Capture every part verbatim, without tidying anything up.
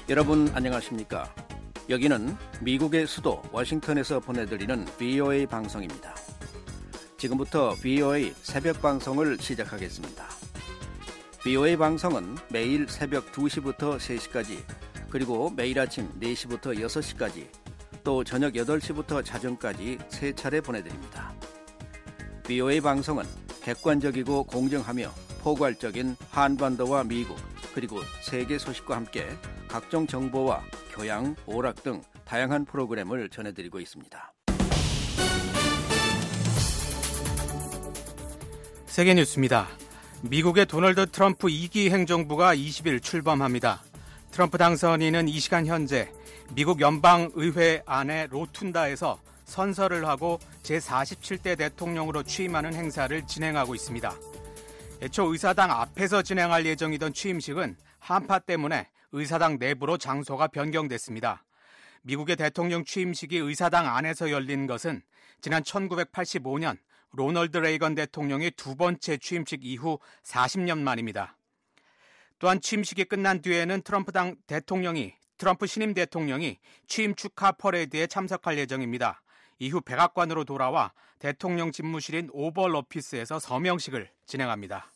여러분 안녕하십니까? 여기는 미국의 수도 워싱턴에서 보내드리는 브이오에이 방송입니다. 지금부터 브이오에이 새벽 방송을 시작하겠습니다. 브이오에이 방송은 매일 새벽 두 시부터 세 시까지, 그리고 매일 아침 네 시부터 여섯 시까지, 또 저녁 여덟 시부터 자정까지 세 차례 보내드립니다. 브이오에이 방송은 객관적이고 공정하며 포괄적인 한반도와 미국, 그리고 세계 소식과 함께 각종 정보와 교양, 오락 등 다양한 프로그램을 전해드리고 있습니다. 세계 뉴스입니다. 미국의 도널드 트럼프 이 기 행정부가 이십 일 출범합니다. 트럼프 당선인은 이 시간 현재 미국 연방의회 안의 로툰다에서 선서를 하고 제사십칠 대 대통령으로 취임하는 행사를 진행하고 있습니다. 애초 의사당 앞에서 진행할 예정이던 취임식은 한파 때문에 의사당 내부로 장소가 변경됐습니다. 미국의 대통령 취임식이 의사당 안에서 열린 것은 지난 천구백팔십오 년 로널드 레이건 대통령의 두 번째 취임식 이후 사십 년 만입니다. 또한 취임식이 끝난 뒤에는 트럼프 당 대통령이 트럼프 신임 대통령이 취임 축하 퍼레이드에 참석할 예정입니다. 이후 백악관으로 돌아와 대통령 집무실인 오벌 오피스에서 서명식을 진행합니다.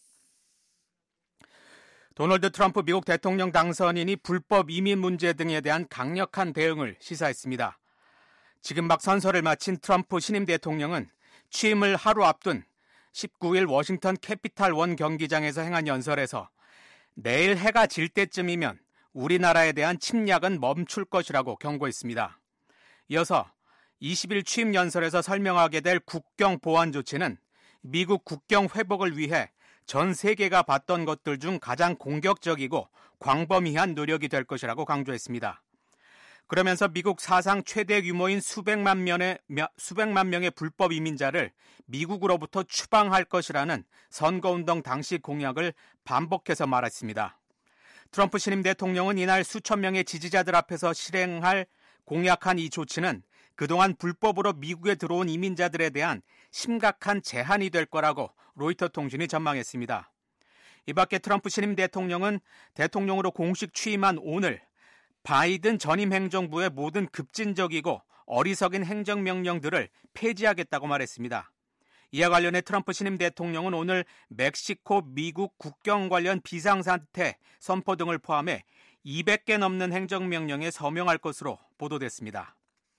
도널드 트럼프 미국 대통령 당선인이 불법 이민 문제 등에 대한 강력한 대응을 시사했습니다. 지금 막 선서를 마친 트럼프 신임 대통령은 취임을 하루 앞둔 십구 일 워싱턴 캐피탈 원 경기장에서 행한 연설에서 내일 해가 질 때쯤이면 우리나라에 대한 침략은 멈출 것이라고 경고했습니다. 이어서 이십 일 취임 연설에서 설명하게 될 국경 보안 조치는 미국 국경 회복을 위해 전 세계가 봤던 것들 중 가장 공격적이고 광범위한 노력이 될 것이라고 강조했습니다. 그러면서 미국 사상 최대 규모인 수백만 명의, 수백만 명의 불법 이민자를 미국으로부터 추방할 것이라는 선거운동 당시 공약을 반복해서 말했습니다. 트럼프 신임 대통령은 이날 수천 명의 지지자들 앞에서 실행할 공약한 이 조치는 그동안 불법으로 미국에 들어온 이민자들에 대한 심각한 제한이 될 거라고 로이터 통신이 전망했습니다. 이 밖에 트럼프 신임 대통령은 대통령으로 공식 취임한 오늘 바이든 전임 행정부의 모든 급진적이고 어리석은 행정명령들을 폐지하겠다고 말했습니다. 이와 관련해 트럼프 신임 대통령은 오늘 멕시코, 미국 국경 관련 비상사태 선포 등을 포함해 이백 개 넘는 행정명령에 서명할 것으로 보도됐습니다.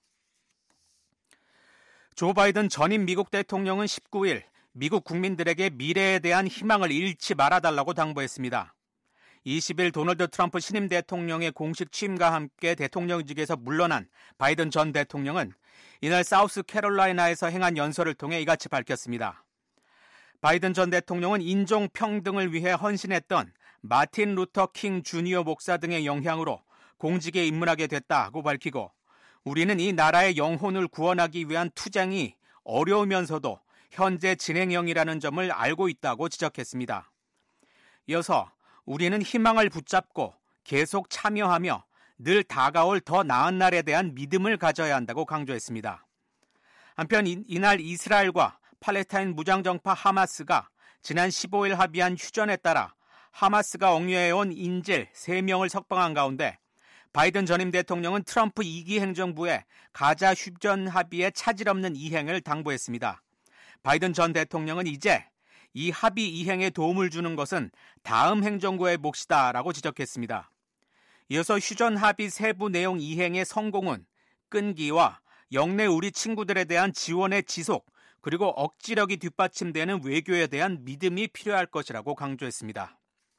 조 바이든 전임 미국 대통령은 십구 일 미국 국민들에게 미래에 대한 희망을 잃지 말아달라고 당부했습니다. 이십 일 도널드 트럼프 신임 대통령의 공식 취임과 함께 대통령직에서 물러난 바이든 전 대통령은 이날 사우스 캐롤라이나에서 행한 연설을 통해 이같이 밝혔습니다. 바이든 전 대통령은 인종 평등을 위해 헌신했던 마틴 루터 킹 주니어 목사 등의 영향으로 공직에 입문하게 됐다고 밝히고, 우리는 이 나라의 영혼을 구원하기 위한 투쟁이 어려우면서도 현재 진행형이라는 점을 알고 있다고 지적했습니다. 이어서 우리는 희망을 붙잡고 계속 참여하며 늘 다가올 더 나은 날에 대한 믿음을 가져야 한다고 강조했습니다. 한편 이날 이스라엘과 팔레스타인 무장정파 하마스가 지난 십오 일 합의한 휴전에 따라 하마스가 억류해온 인질 세 명을 석방한 가운데 바이든 전임 대통령은 트럼프 이 기 행정부의 가자 휴전 합의에 차질 없는 이행을 당부했습니다. 바이든 전 대통령은 이제 이 합의 이행에 도움을 주는 것은 다음 행정부의 몫이다라고 지적했습니다. 이어서 휴전 합의 세부 내용 이행의 성공은 끈기와 영내 우리 친구들에 대한 지원의 지속, 그리고 억지력이 뒷받침되는 외교에 대한 믿음이 필요할 것이라고 강조했습니다.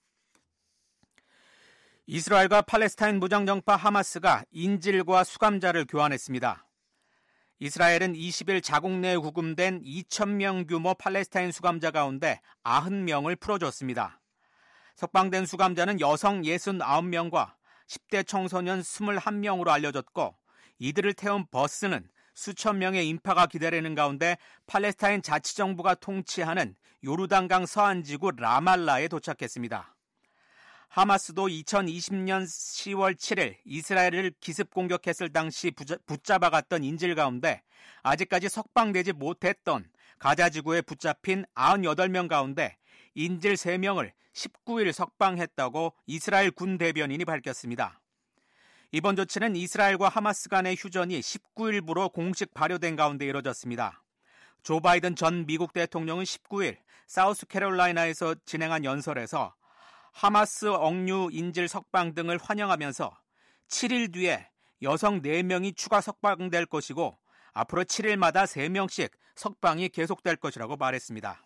이스라엘과 팔레스타인 무장정파 하마스가 인질과 수감자를 교환했습니다. 이스라엘은 이십 일 자국 내에 구금된 이천 명 규모 팔레스타인 수감자 가운데 구십 명을 풀어줬습니다. 석방된 수감자는 여성 육십구 명과 십 대 청소년 이십일 명으로 알려졌고, 이들을 태운 버스는 수천 명의 인파가 기다리는 가운데 팔레스타인 자치정부가 통치하는 요르단강 서안지구 라말라에 도착했습니다. 하마스도 이천이십 년 시월 칠일 이스라엘을 기습 공격했을 당시 붙잡아갔던 인질 가운데 아직까지 석방되지 못했던 가자지구에 붙잡힌 구십팔 명 가운데 인질 세 명을 십구 일 석방했다고 이스라엘 군 대변인이 밝혔습니다. 이번 조치는 이스라엘과 하마스 간의 휴전이 십구 일부로 공식 발효된 가운데 이뤄졌습니다. 조 바이든 전 미국 대통령은 십구 일 사우스캐롤라이나에서 진행한 연설에서 하마스 억류 인질 석방 등을 환영하면서 칠 일 뒤에 여성 네 명이 추가 석방될 것이고 앞으로 칠 일마다 세 명씩 석방이 계속될 것이라고 말했습니다.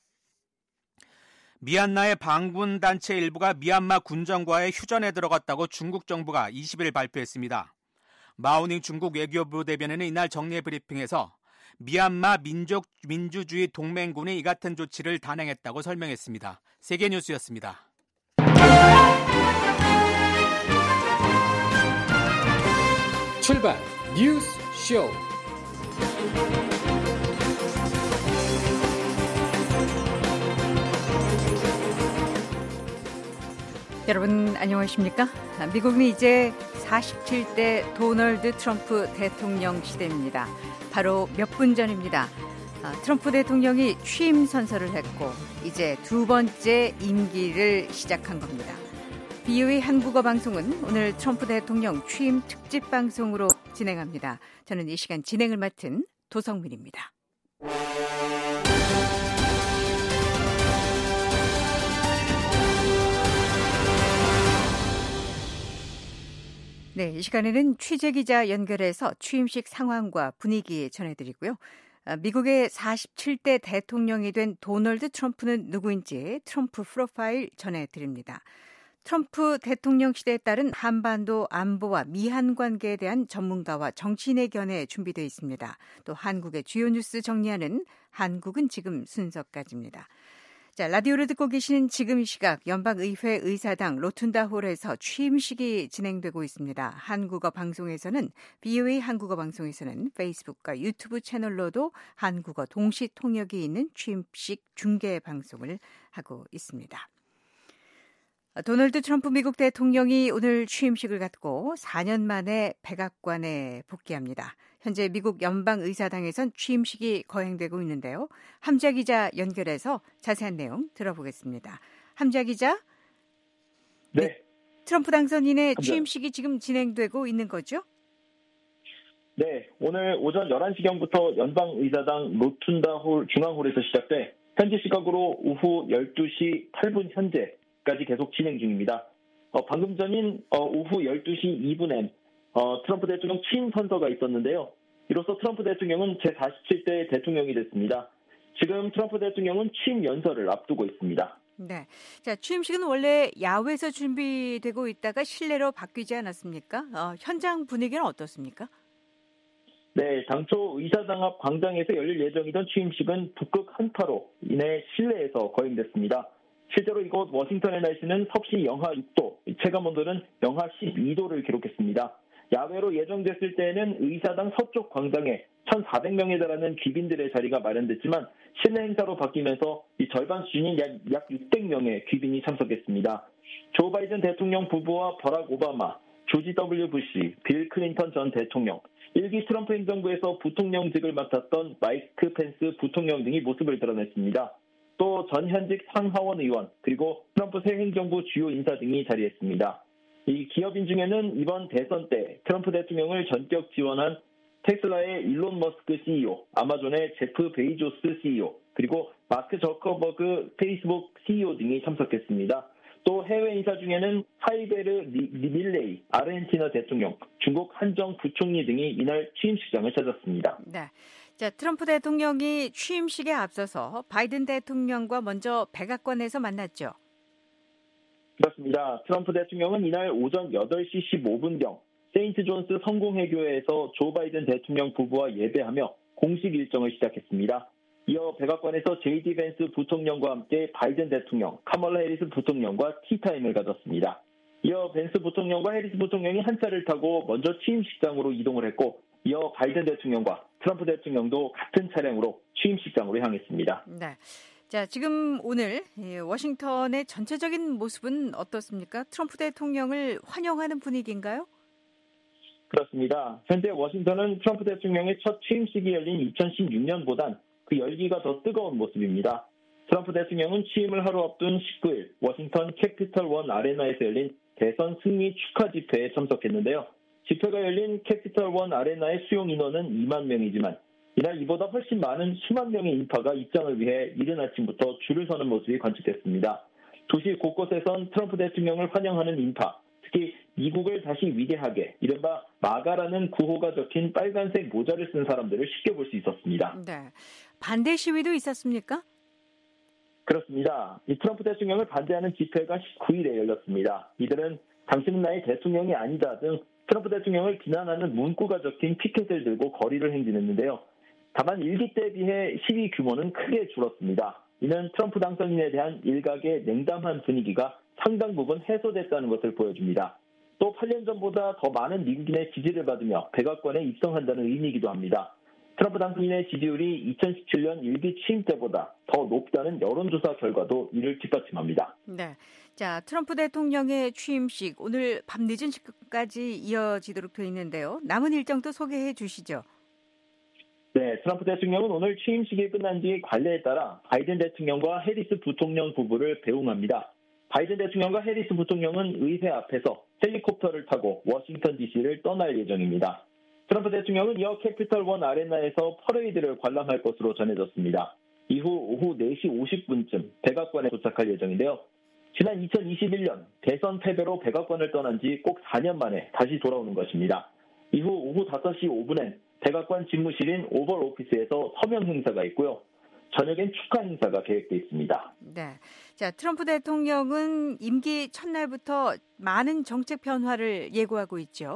미얀마의 반군 단체 일부가 미얀마 군정과의 휴전에 들어갔다고 중국 정부가 이십 일 발표했습니다. 마오닝 중국 외교부 대변인은 이날 정례 브리핑에서 미얀마 민족 민주주의 동맹군이 이 같은 조치를 단행했다고 설명했습니다. 세계뉴스였습니다. 출발 뉴스 쇼. 여러분 안녕하십니까? 미국은 이제 사십칠 대 도널드 트럼프 대통령 시대입니다. 바로 몇 분 전입니다. 트럼프 대통령이 취임 선서를 했고 이제 두 번째 임기를 시작한 겁니다. 비오에이 한국어 방송은 오늘 트럼프 대통령 취임 특집 방송으로 진행합니다. 저는 이 시간 진행을 맡은 도성민입니다. 네, 이 시간에는 취재기자 연결해서 취임식 상황과 분위기 전해드리고요. 미국의 사십칠 대 대통령이 된 도널드 트럼프는 누구인지 트럼프 프로파일 전해드립니다. 트럼프 대통령 시대에 따른 한반도 안보와 미한 관계에 대한 전문가와 정치인의 견해 준비되어 있습니다. 또 한국의 주요 뉴스 정리하는 한국은 지금 순서까지입니다. 자, 라디오를 듣고 계시는 지금 이 시각 연방의회 의사당 로툰다홀에서 취임식이 진행되고 있습니다. 한국어 방송에서는 비오에이 한국어 방송에서는 페이스북과 유튜브 채널로도 한국어 동시 통역이 있는 취임식 중계 방송을 하고 있습니다. 도널드 트럼프 미국 대통령이 오늘 취임식을 갖고 사 년 만에 백악관에 복귀합니다. 현재 미국 연방의사당에선 취임식이 거행되고 있는데요. 함자 기자 연결해서 자세한 내용 들어보겠습니다. 함자 기자. 네. 네. 트럼프 당선인의 함자. 취임식이 지금 진행되고 있는 거죠? 네. 오늘 오전 열한 시경부터 연방의사당 로툰다홀 중앙홀에서 시작돼 현지 시각으로 오후 열두 시 팔 분 현재까지 계속 진행 중입니다. 어, 방금 전인 어, 오후 열두 시 이 분엔 어, 트럼프 대통령 취임 선서가 있었는데요. 이로써 트럼프 대통령은 제사십칠 대 대통령이 됐습니다. 지금 트럼프 대통령은 취임 연설을 앞두고 있습니다. 네. 자, 취임식은 원래 야외에서 준비되고 있다가 실내로 바뀌지 않았습니까? 어, 현장 분위기는 어떻습니까? 네, 당초 의사당 앞 광장에서 열릴 예정이던 취임식은 북극 한파로 인해 실내에서 거행됐습니다. 실제로 이곳 워싱턴의 날씨는 섭씨 영하 육 도, 체감온도는 영하 십이 도를 기록했습니다. 야외로 예정됐을 때에는 의사당 서쪽 광장에 천사백 명에 달하는 귀빈들의 자리가 마련됐지만 실내 행사로 바뀌면서 이 절반 수준인 약, 약 육백 명의 귀빈이 참석했습니다. 조 바이든 대통령 부부와 버락 오바마, 조지 더블유 부시, 빌 클린턴 전 대통령, 일기 트럼프 행정부에서 부통령직을 맡았던 마이크 펜스 부통령 등이 모습을 드러냈습니다. 또 전현직 상하원 의원 그리고 트럼프 새 행정부 주요 인사 등이 자리했습니다. 이 기업인 중에는 이번 대선 때 트럼프 대통령을 전격 지원한 테슬라의 일론 머스크 씨이오, 아마존의 제프 베이조스 씨이오, 그리고 마크 저커버그 페이스북 씨이오 등이 참석했습니다. 또 해외 인사 중에는 하이베르 밀레이 아르헨티나 대통령, 중국 한정 부총리 등이 이날 취임식장을 찾았습니다. 네. 자, 트럼프 대통령이 취임식에 앞서서 바이든 대통령과 먼저 백악관에서 만났죠. 그렇습니다. 트럼프 대통령은 이날 오전 여덟 시 십오 분경 세인트 존스 성공회교회에서 조 바이든 대통령 부부와 예배하며 공식 일정을 시작했습니다. 이어 백악관에서 제이디 벤스 부통령과 함께 바이든 대통령, 카멀라 해리스 부통령과 티타임을 가졌습니다. 이어 벤스 부통령과 해리스 부통령이 한 차를 타고 먼저 취임식장으로 이동을 했고 이어 바이든 대통령과 트럼프 대통령도 같은 차량으로 취임식장으로 향했습니다. 네. 자, 지금 오늘 워싱턴의 전체적인 모습은 어떻습니까? 트럼프 대통령을 환영하는 분위기인가요? 그렇습니다. 현재 워싱턴은 트럼프 대통령의 첫 취임식이 열린 이천십육 년보단 그 열기가 더 뜨거운 모습입니다. 트럼프 대통령은 취임을 하루 앞둔 십구 일 워싱턴 캐피털 원 아레나에서 열린 대선 승리 축하 집회에 참석했는데요. 집회가 열린 캐피털원 아레나의 수용 인원은 이만 명이지만 이날 이보다 훨씬 많은 수만 명의 인파가 입장을 위해 이른 아침부터 줄을 서는 모습이 관측됐습니다. 도시 곳곳에선 트럼프 대통령을 환영하는 인파, 특히 미국을 다시 위대하게, 이른바 마가라는 구호가 적힌 빨간색 모자를 쓴 사람들을 쉽게 볼 수 있었습니다. 네, 반대 시위도 있었습니까? 그렇습니다. 이 트럼프 대통령을 반대하는 집회가 십구 일에 열렸습니다. 이들은 당신은 나의 대통령이 아니다 등 트럼프 대통령을 비난하는 문구가 적힌 피켓을 들고 거리를 행진했는데요. 다만 일기 때에 비해 시위 규모는 크게 줄었습니다. 이는 트럼프 당선인에 대한 일각의 냉담한 분위기가 상당 부분 해소됐다는 것을 보여줍니다. 또 팔 년 전보다 더 많은 미국인의 지지를 받으며 백악관에 입성한다는 의미이기도 합니다. 트럼프 당선인의 지지율이 이천십칠 년 일기 취임 때보다 더 높다는 여론조사 결과도 이를 뒷받침합니다. 네, 자 트럼프 대통령의 취임식 오늘 밤늦은 시간까지 이어지도록 되어 있는데요. 남은 일정도 소개해 주시죠. 네, 트럼프 대통령은 오늘 취임식이 끝난 뒤 관례에 따라 바이든 대통령과 해리스 부통령 부부를 배웅합니다. 바이든 대통령과 해리스 부통령은 의회 앞에서 헬리콥터를 타고 워싱턴 디씨를 떠날 예정입니다. 트럼프 대통령은 이어 캐피털원 아레나에서 퍼레이드를 관람할 것으로 전해졌습니다. 이후 오후 네 시 오십 분쯤 백악관에 도착할 예정인데요. 지난 이천이십일 년 대선 패배로 백악관을 떠난 지 꼭 사 년 만에 다시 돌아오는 것입니다. 이후 오후 다섯 시 오 분엔 백악관 집무실인 오벌 오피스에서 서명 행사가 있고요. 저녁엔 축하 행사가 계획돼 있습니다. 네, 자 트럼프 대통령은 임기 첫날부터 많은 정책 변화를 예고하고 있죠.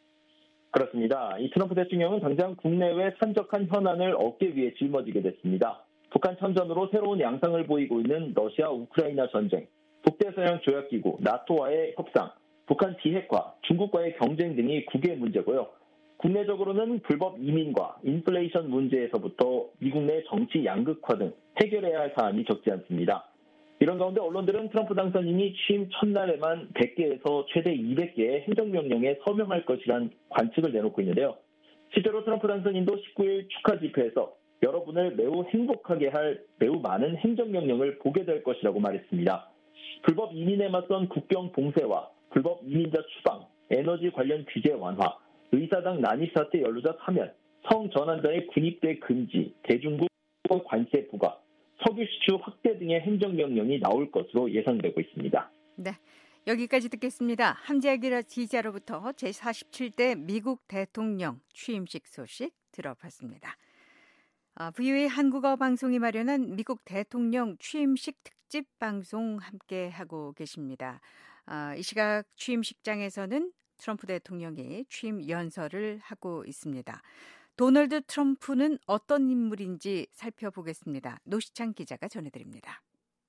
그렇습니다. 이 트럼프 대통령은 당장 국내외 산적한 현안을 얻기 위해 짊어지게 됐습니다. 북한 참전으로 새로운 양상을 보이고 있는 러시아 우크라이나 전쟁, 북대서양 조약기구 나토와의 협상, 북한 비핵화, 중국과의 경쟁 등이 국외 문제고요. 국내적으로는 불법 이민과 인플레이션 문제에서부터 미국 내 정치 양극화 등 해결해야 할 사안이 적지 않습니다. 이런 가운데 언론들은 트럼프 당선인이 취임 첫날에만 백 개에서 최대 이백 개의 행정명령에 서명할 것이란 관측을 내놓고 있는데요. 실제로 트럼프 당선인도 십구 일 축하 집회에서 여러분을 매우 행복하게 할 매우 많은 행정명령을 보게 될 것이라고 말했습니다. 불법 이민에 맞선 국경 봉쇄와 불법 이민자 추방, 에너지 관련 규제 완화, 의사당 난입 사태 연루자 파면, 성전환자의 군입대 금지, 대중국 관세 부과, 석유 수출 확대 등의 행정명령이 나올 것으로 예상되고 있습니다. 네, 여기까지 듣겠습니다. 함재기라 기자로부터 제사십칠 대 미국 대통령 취임식 소식 들어봤습니다. 아, 브이오에이 한국어 방송이 마련한 미국 대통령 취임식 특집 방송 함께하고 계십니다. 아, 이 시각 취임식장에서는 트럼프 대통령이 취임 연설을 하고 있습니다. 도널드 트럼프는 어떤 인물인지 살펴보겠습니다. 노시창 기자가 전해드립니다.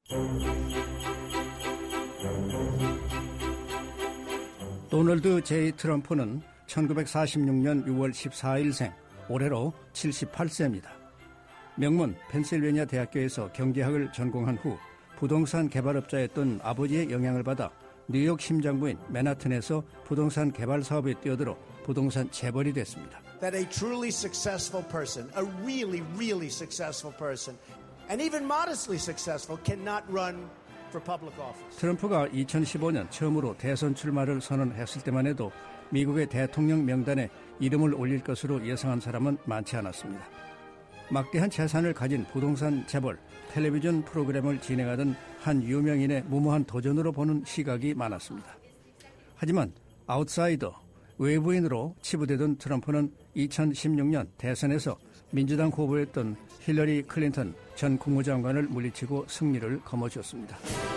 도널드 제이 트럼프는 천구백사십육 년 유월 십사일생, 올해로 칠십팔 세입니다. 명문 펜실베니아 대학교에서 경제학을 전공한 후 부동산 개발업자였던 아버지의 영향을 받아 뉴욕 심장부인 맨하튼에서 부동산 개발 사업에 뛰어들어 부동산 재벌이 됐습니다. That a truly successful person, a really, really successful person, and even modestly successful cannot run for public office. 트럼프가 이천십오 년 처음으로 대선 출마를 선언했을 때만 해도 미국의 대통령 명단에 이름을 올릴 것으로 예상한 사람은 많지 않았습니다. 막대한 재산을 가진 부동산 재벌, 텔레비전 프로그램을 진행하던 한 유명인의 무모한 도전으로 보는 시각이 많았습니다. 하지만 아웃사이더, 외부인으로 치부되던 트럼프는 이천십육 년 대선에서 민주당 후보였던 힐러리 클린턴 전 국무장관을 물리치고 승리를 거머쥐었습니다.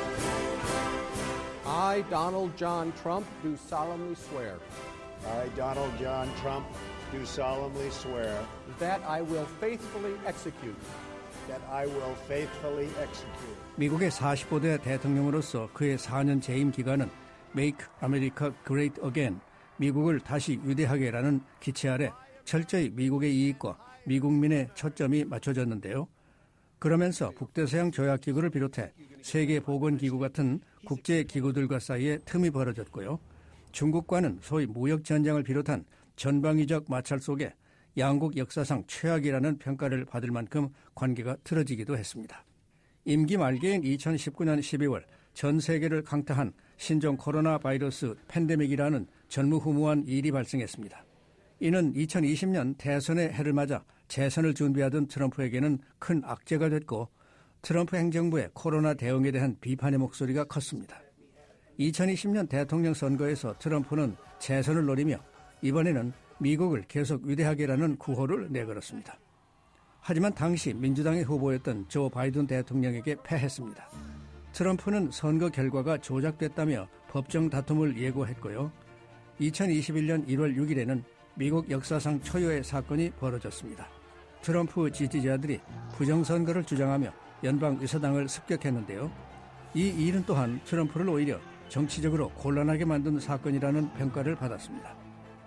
I, Donald John Trump, do solemnly swear. I, Donald John Trump, do solemnly swear That I will faithfully execute. that I will faithfully execute. 미국의 사십오 대 대통령으로서 그의 사 년 재임 기간은 Make America Great Again, 미국을 다시 위대하게라는 기체 아래 철저히 미국의 이익과 미국민의 초점이 맞춰졌는데요. 그러면서 북대서양 조약기구를 비롯해 세계보건기구 같은 국제기구들과 사이에 틈이 벌어졌고요. 중국과는 소위 무역전쟁을 비롯한 전방위적 마찰 속에 양국 역사상 최악이라는 평가를 받을 만큼 관계가 틀어지기도 했습니다. 임기 말기인 이천십구 년 십이월 전 세계를 강타한 신종 코로나 바이러스 팬데믹이라는 전무후무한 일이 발생했습니다. 이는 이천이십 년 대선의 해를 맞아 재선을 준비하던 트럼프에게는 큰 악재가 됐고 트럼프 행정부의 코로나 대응에 대한 비판의 목소리가 컸습니다. 이천이십 년 대통령 선거에서 트럼프는 재선을 노리며 이번에는 미국을 계속 위대하게라는 구호를 내걸었습니다. 하지만 당시 민주당의 후보였던 조 바이든 대통령에게 패했습니다. 트럼프는 선거 결과가 조작됐다며 법정 다툼을 예고했고요. 이천이십일 년 일월 육일에는 미국 역사상 초유의 사건이 벌어졌습니다. 트럼프 지지자들이 부정선거를 주장하며 연방의사당을 습격했는데요. 이 일은 또한 트럼프를 오히려 정치적으로 곤란하게 만든 사건이라는 평가를 받았습니다.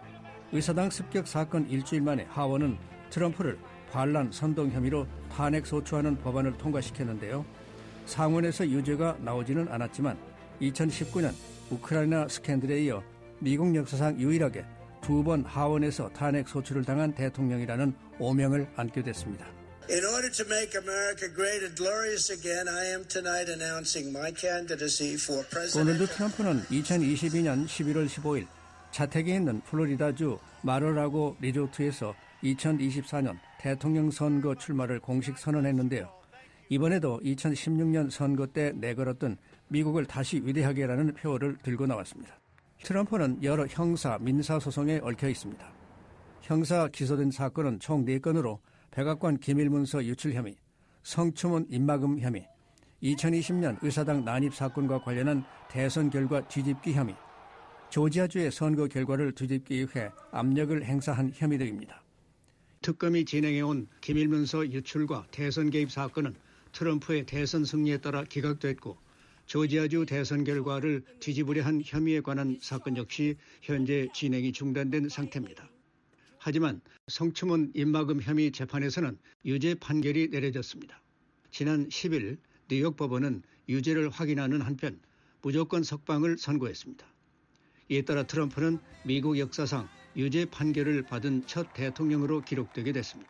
의사당 습격 사건 일주일 만에 하원은 트럼프를 반란 선동 혐의로 탄핵 소추하는 법안을 통과시켰는데요. 상원에서 유죄가 나오지는 않았지만 이천십구 년 우크라이나 스캔들에 이어 미국 역사상 유일하게 두 번 하원에서 탄핵 소추를 당한 대통령이라는 오명을 안게 됐습니다. In order to make America great and glorious again, I am tonight announcing my candidacy for president. 도널드 트럼프는 이천이십이 년 십일월 십오일 자택에 있는 플로리다주 마르라고 리조트에서 이천이십사 년 대통령 선거 출마를 공식 선언했는데요. 이번에도 이천십육 년 선거 때 내걸었던 미국을 다시 위대하게라는 표어를 들고 나왔습니다. 트럼프는 여러 형사, 민사 소송에 얽혀 있습니다. 형사 기소된 사건은 총 네 건으로 백악관 기밀문서 유출 혐의, 성추문 입막음 혐의, 이천이십 년 의사당 난입 사건과 관련한 대선 결과 뒤집기 혐의, 조지아주의 선거 결과를 뒤집기 위해 압력을 행사한 혐의 등입니다. 특검이 진행해온 기밀문서 유출과 대선 개입 사건은 트럼프의 대선 승리에 따라 기각됐고 조지아주 대선 결과를 뒤집으려 한 혐의에 관한 사건 역시 현재 진행이 중단된 상태입니다. 하지만 성추문 입막음 혐의 재판에서는 유죄 판결이 내려졌습니다. 지난 십일 뉴욕 법원은 유죄를 확인하는 한편 무조건 석방을 선고했습니다. 이에 따라 트럼프는 미국 역사상 유죄 판결을 받은 첫 대통령으로 기록되게 됐습니다.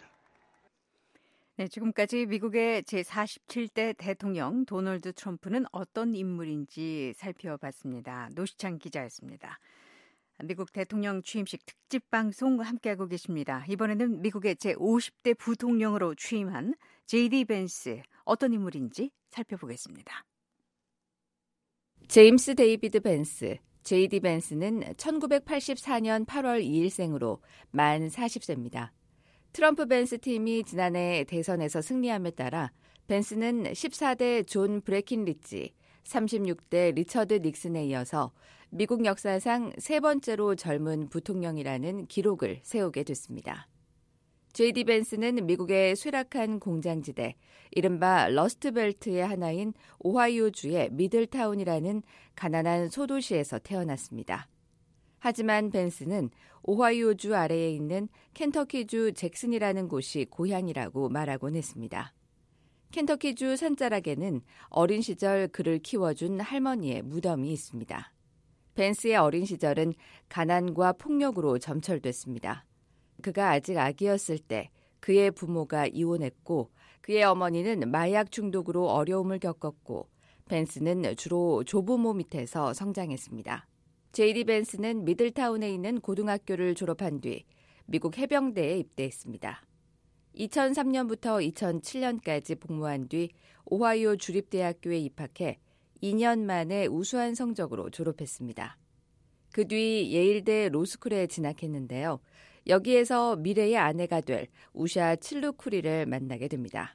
네, 지금까지 미국의 제사십칠 대 대통령 도널드 트럼프는 어떤 인물인지 살펴봤습니다. 노시창 기자였습니다. 미국 대통령 취임식 특집 방송 함께하고 계십니다. 이번에는 미국의 제오십 대 부통령으로 취임한 제이디 벤스, 어떤 인물인지 살펴보겠습니다. 제임스 데이비드 벤스, 제이디 벤스는 천구백팔십사 년 팔월 이일생으로 만 사십 세입니다. 트럼프 벤스 팀이 지난해 대선에서 승리함에 따라 벤스는 십사 대 존 브레킨리치, 삼십육 대 리처드 닉슨에 이어서 미국 역사상 세 번째로 젊은 부통령이라는 기록을 세우게 됐습니다. 제이디 벤스는 미국의 쇠락한 공장지대, 이른바 러스트벨트의 하나인 오하이오주의 미들타운이라는 가난한 소도시에서 태어났습니다. 하지만 벤스는 오하이오주 아래에 있는 켄터키주 잭슨이라는 곳이 고향이라고 말하곤 했습니다. 켄터키주 산자락에는 어린 시절 그를 키워준 할머니의 무덤이 있습니다. 벤스의 어린 시절은 가난과 폭력으로 점철됐습니다. 그가 아직 아기였을 때 그의 부모가 이혼했고 그의 어머니는 마약 중독으로 어려움을 겪었고 벤스는 주로 조부모 밑에서 성장했습니다. 제이디 벤스는 미들타운에 있는 고등학교를 졸업한 뒤 미국 해병대에 입대했습니다. 이천삼 년부터 이천칠 년까지 복무한 뒤 오하이오 주립대학교에 입학해 이 년 만에 우수한 성적으로 졸업했습니다. 그 뒤 예일대 로스쿨에 진학했는데요. 여기에서 미래의 아내가 될 우샤 칠루쿠리를 만나게 됩니다.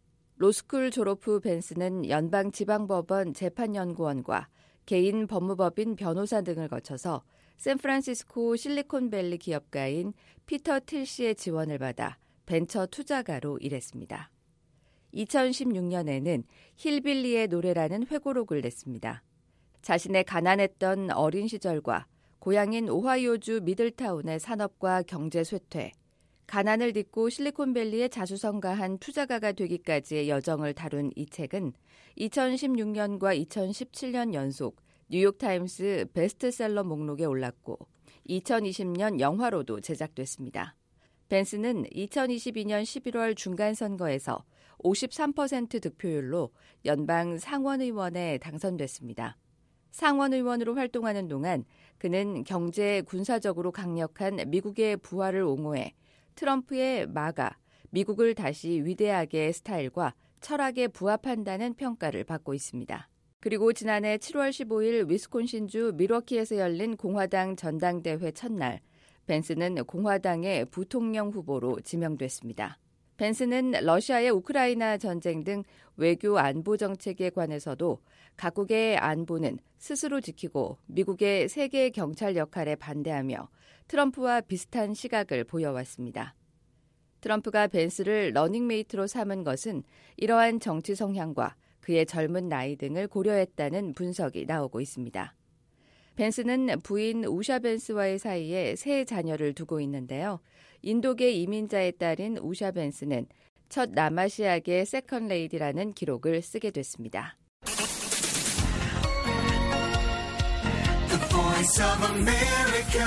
로스쿨 졸업 후 벤스는 연방지방법원 재판연구원과 개인 법무법인 변호사 등을 거쳐서 샌프란시스코 실리콘밸리 기업가인 피터 틸 씨의 지원을 받아 벤처 투자가로 일했습니다. 이천십육 년에는 힐빌리의 노래라는 회고록을 냈습니다. 자신의 가난했던 어린 시절과 고향인 오하이오주 미들타운의 산업과 경제 쇠퇴, 가난을 딛고 실리콘밸리에 자수성가한 투자가가 되기까지의 여정을 다룬 이 책은 이천십육 년과 이천십칠 년 연속 뉴욕타임스 베스트셀러 목록에 올랐고 이천이십 년 영화로도 제작됐습니다. 벤스는 이천이십이 년 십일월 중간선거에서 오십삼 퍼센트 득표율로 연방 상원의원에 당선됐습니다. 상원 의원으로 활동하는 동안 그는 경제 군사적으로 강력한 미국의 부활을 옹호해 트럼프의 마가, 미국을 다시 위대하게 스타일과 철학에 부합한다는 평가를 받고 있습니다. 그리고 지난해 칠월 십오일 위스콘신주 밀워키에서 열린 공화당 전당대회 첫날, 벤스는 공화당의 부통령 후보로 지명됐습니다. 벤스는 러시아의 우크라이나 전쟁 등 외교 안보 정책에 관해서도 각국의 안보는 스스로 지키고 미국의 세계 경찰 역할에 반대하며 트럼프와 비슷한 시각을 보여왔습니다. 트럼프가 벤스를 러닝메이트로 삼은 것은 이러한 정치 성향과 그의 젊은 나이 등을 고려했다는 분석이 나오고 있습니다. 벤스는 부인 우샤 벤스와의 사이에 세 자녀를 두고 있는데요. 인도계 이민자의 딸인 우샤 벤스는 첫 남아시아계 세컨 레이디라는 기록을 쓰게 됐습니다. The Voice of America,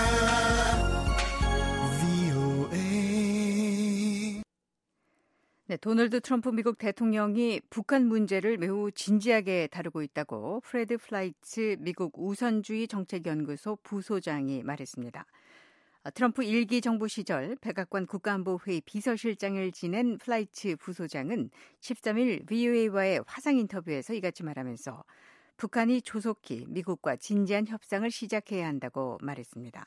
네, 도널드 트럼프 미국 대통령이 북한 문제를 매우 진지하게 다루고 있다고 프레드 플라이츠 미국 우선주의 정책연구소 부소장이 말했습니다. 트럼프 일기 정부 시절 백악관 국가안보회의 비서실장을 지낸 플라이츠 부소장은 십삼일 브이오에이와의 화상 인터뷰에서 이같이 말하면서 북한이 조속히 미국과 진지한 협상을 시작해야 한다고 말했습니다.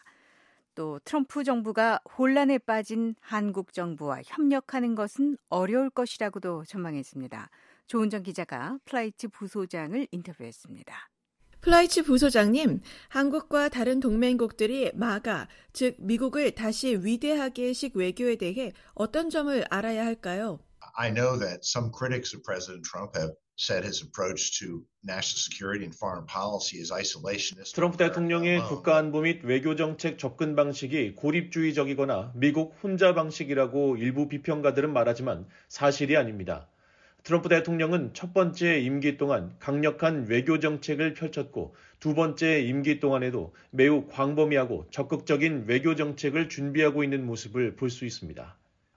또 트럼프 정부가 혼란에 빠진 한국 정부와 협력하는 것은 어려울 것이라고도 전망했습니다. 조은정 기자가 플라이츠 부소장을 인터뷰했습니다. 플라이츠 부소장님, 한국과 다른 동맹국들이 마가, 즉 미국을 다시 위대하게식 외교에 대해 어떤 점을 알아야 할까요? I know that some critics of President Trump have said his approach to national security and foreign policy is isolationist. 트럼프 대통령의 국가안보 및 외교정책 접근 방식이 고립주의적이거나 미국 혼자 방식이라고 일부 비평가들은 말하지만 사실이 아닙니다. 트럼프 대통령은 첫 번째 임기 동안 강력한 외교정책을 펼쳤고 두 번째 임기 동안에도 매우 광범위하고 적극적인 외교정책을 준비하고 있는 모습을 볼 수 있습니다.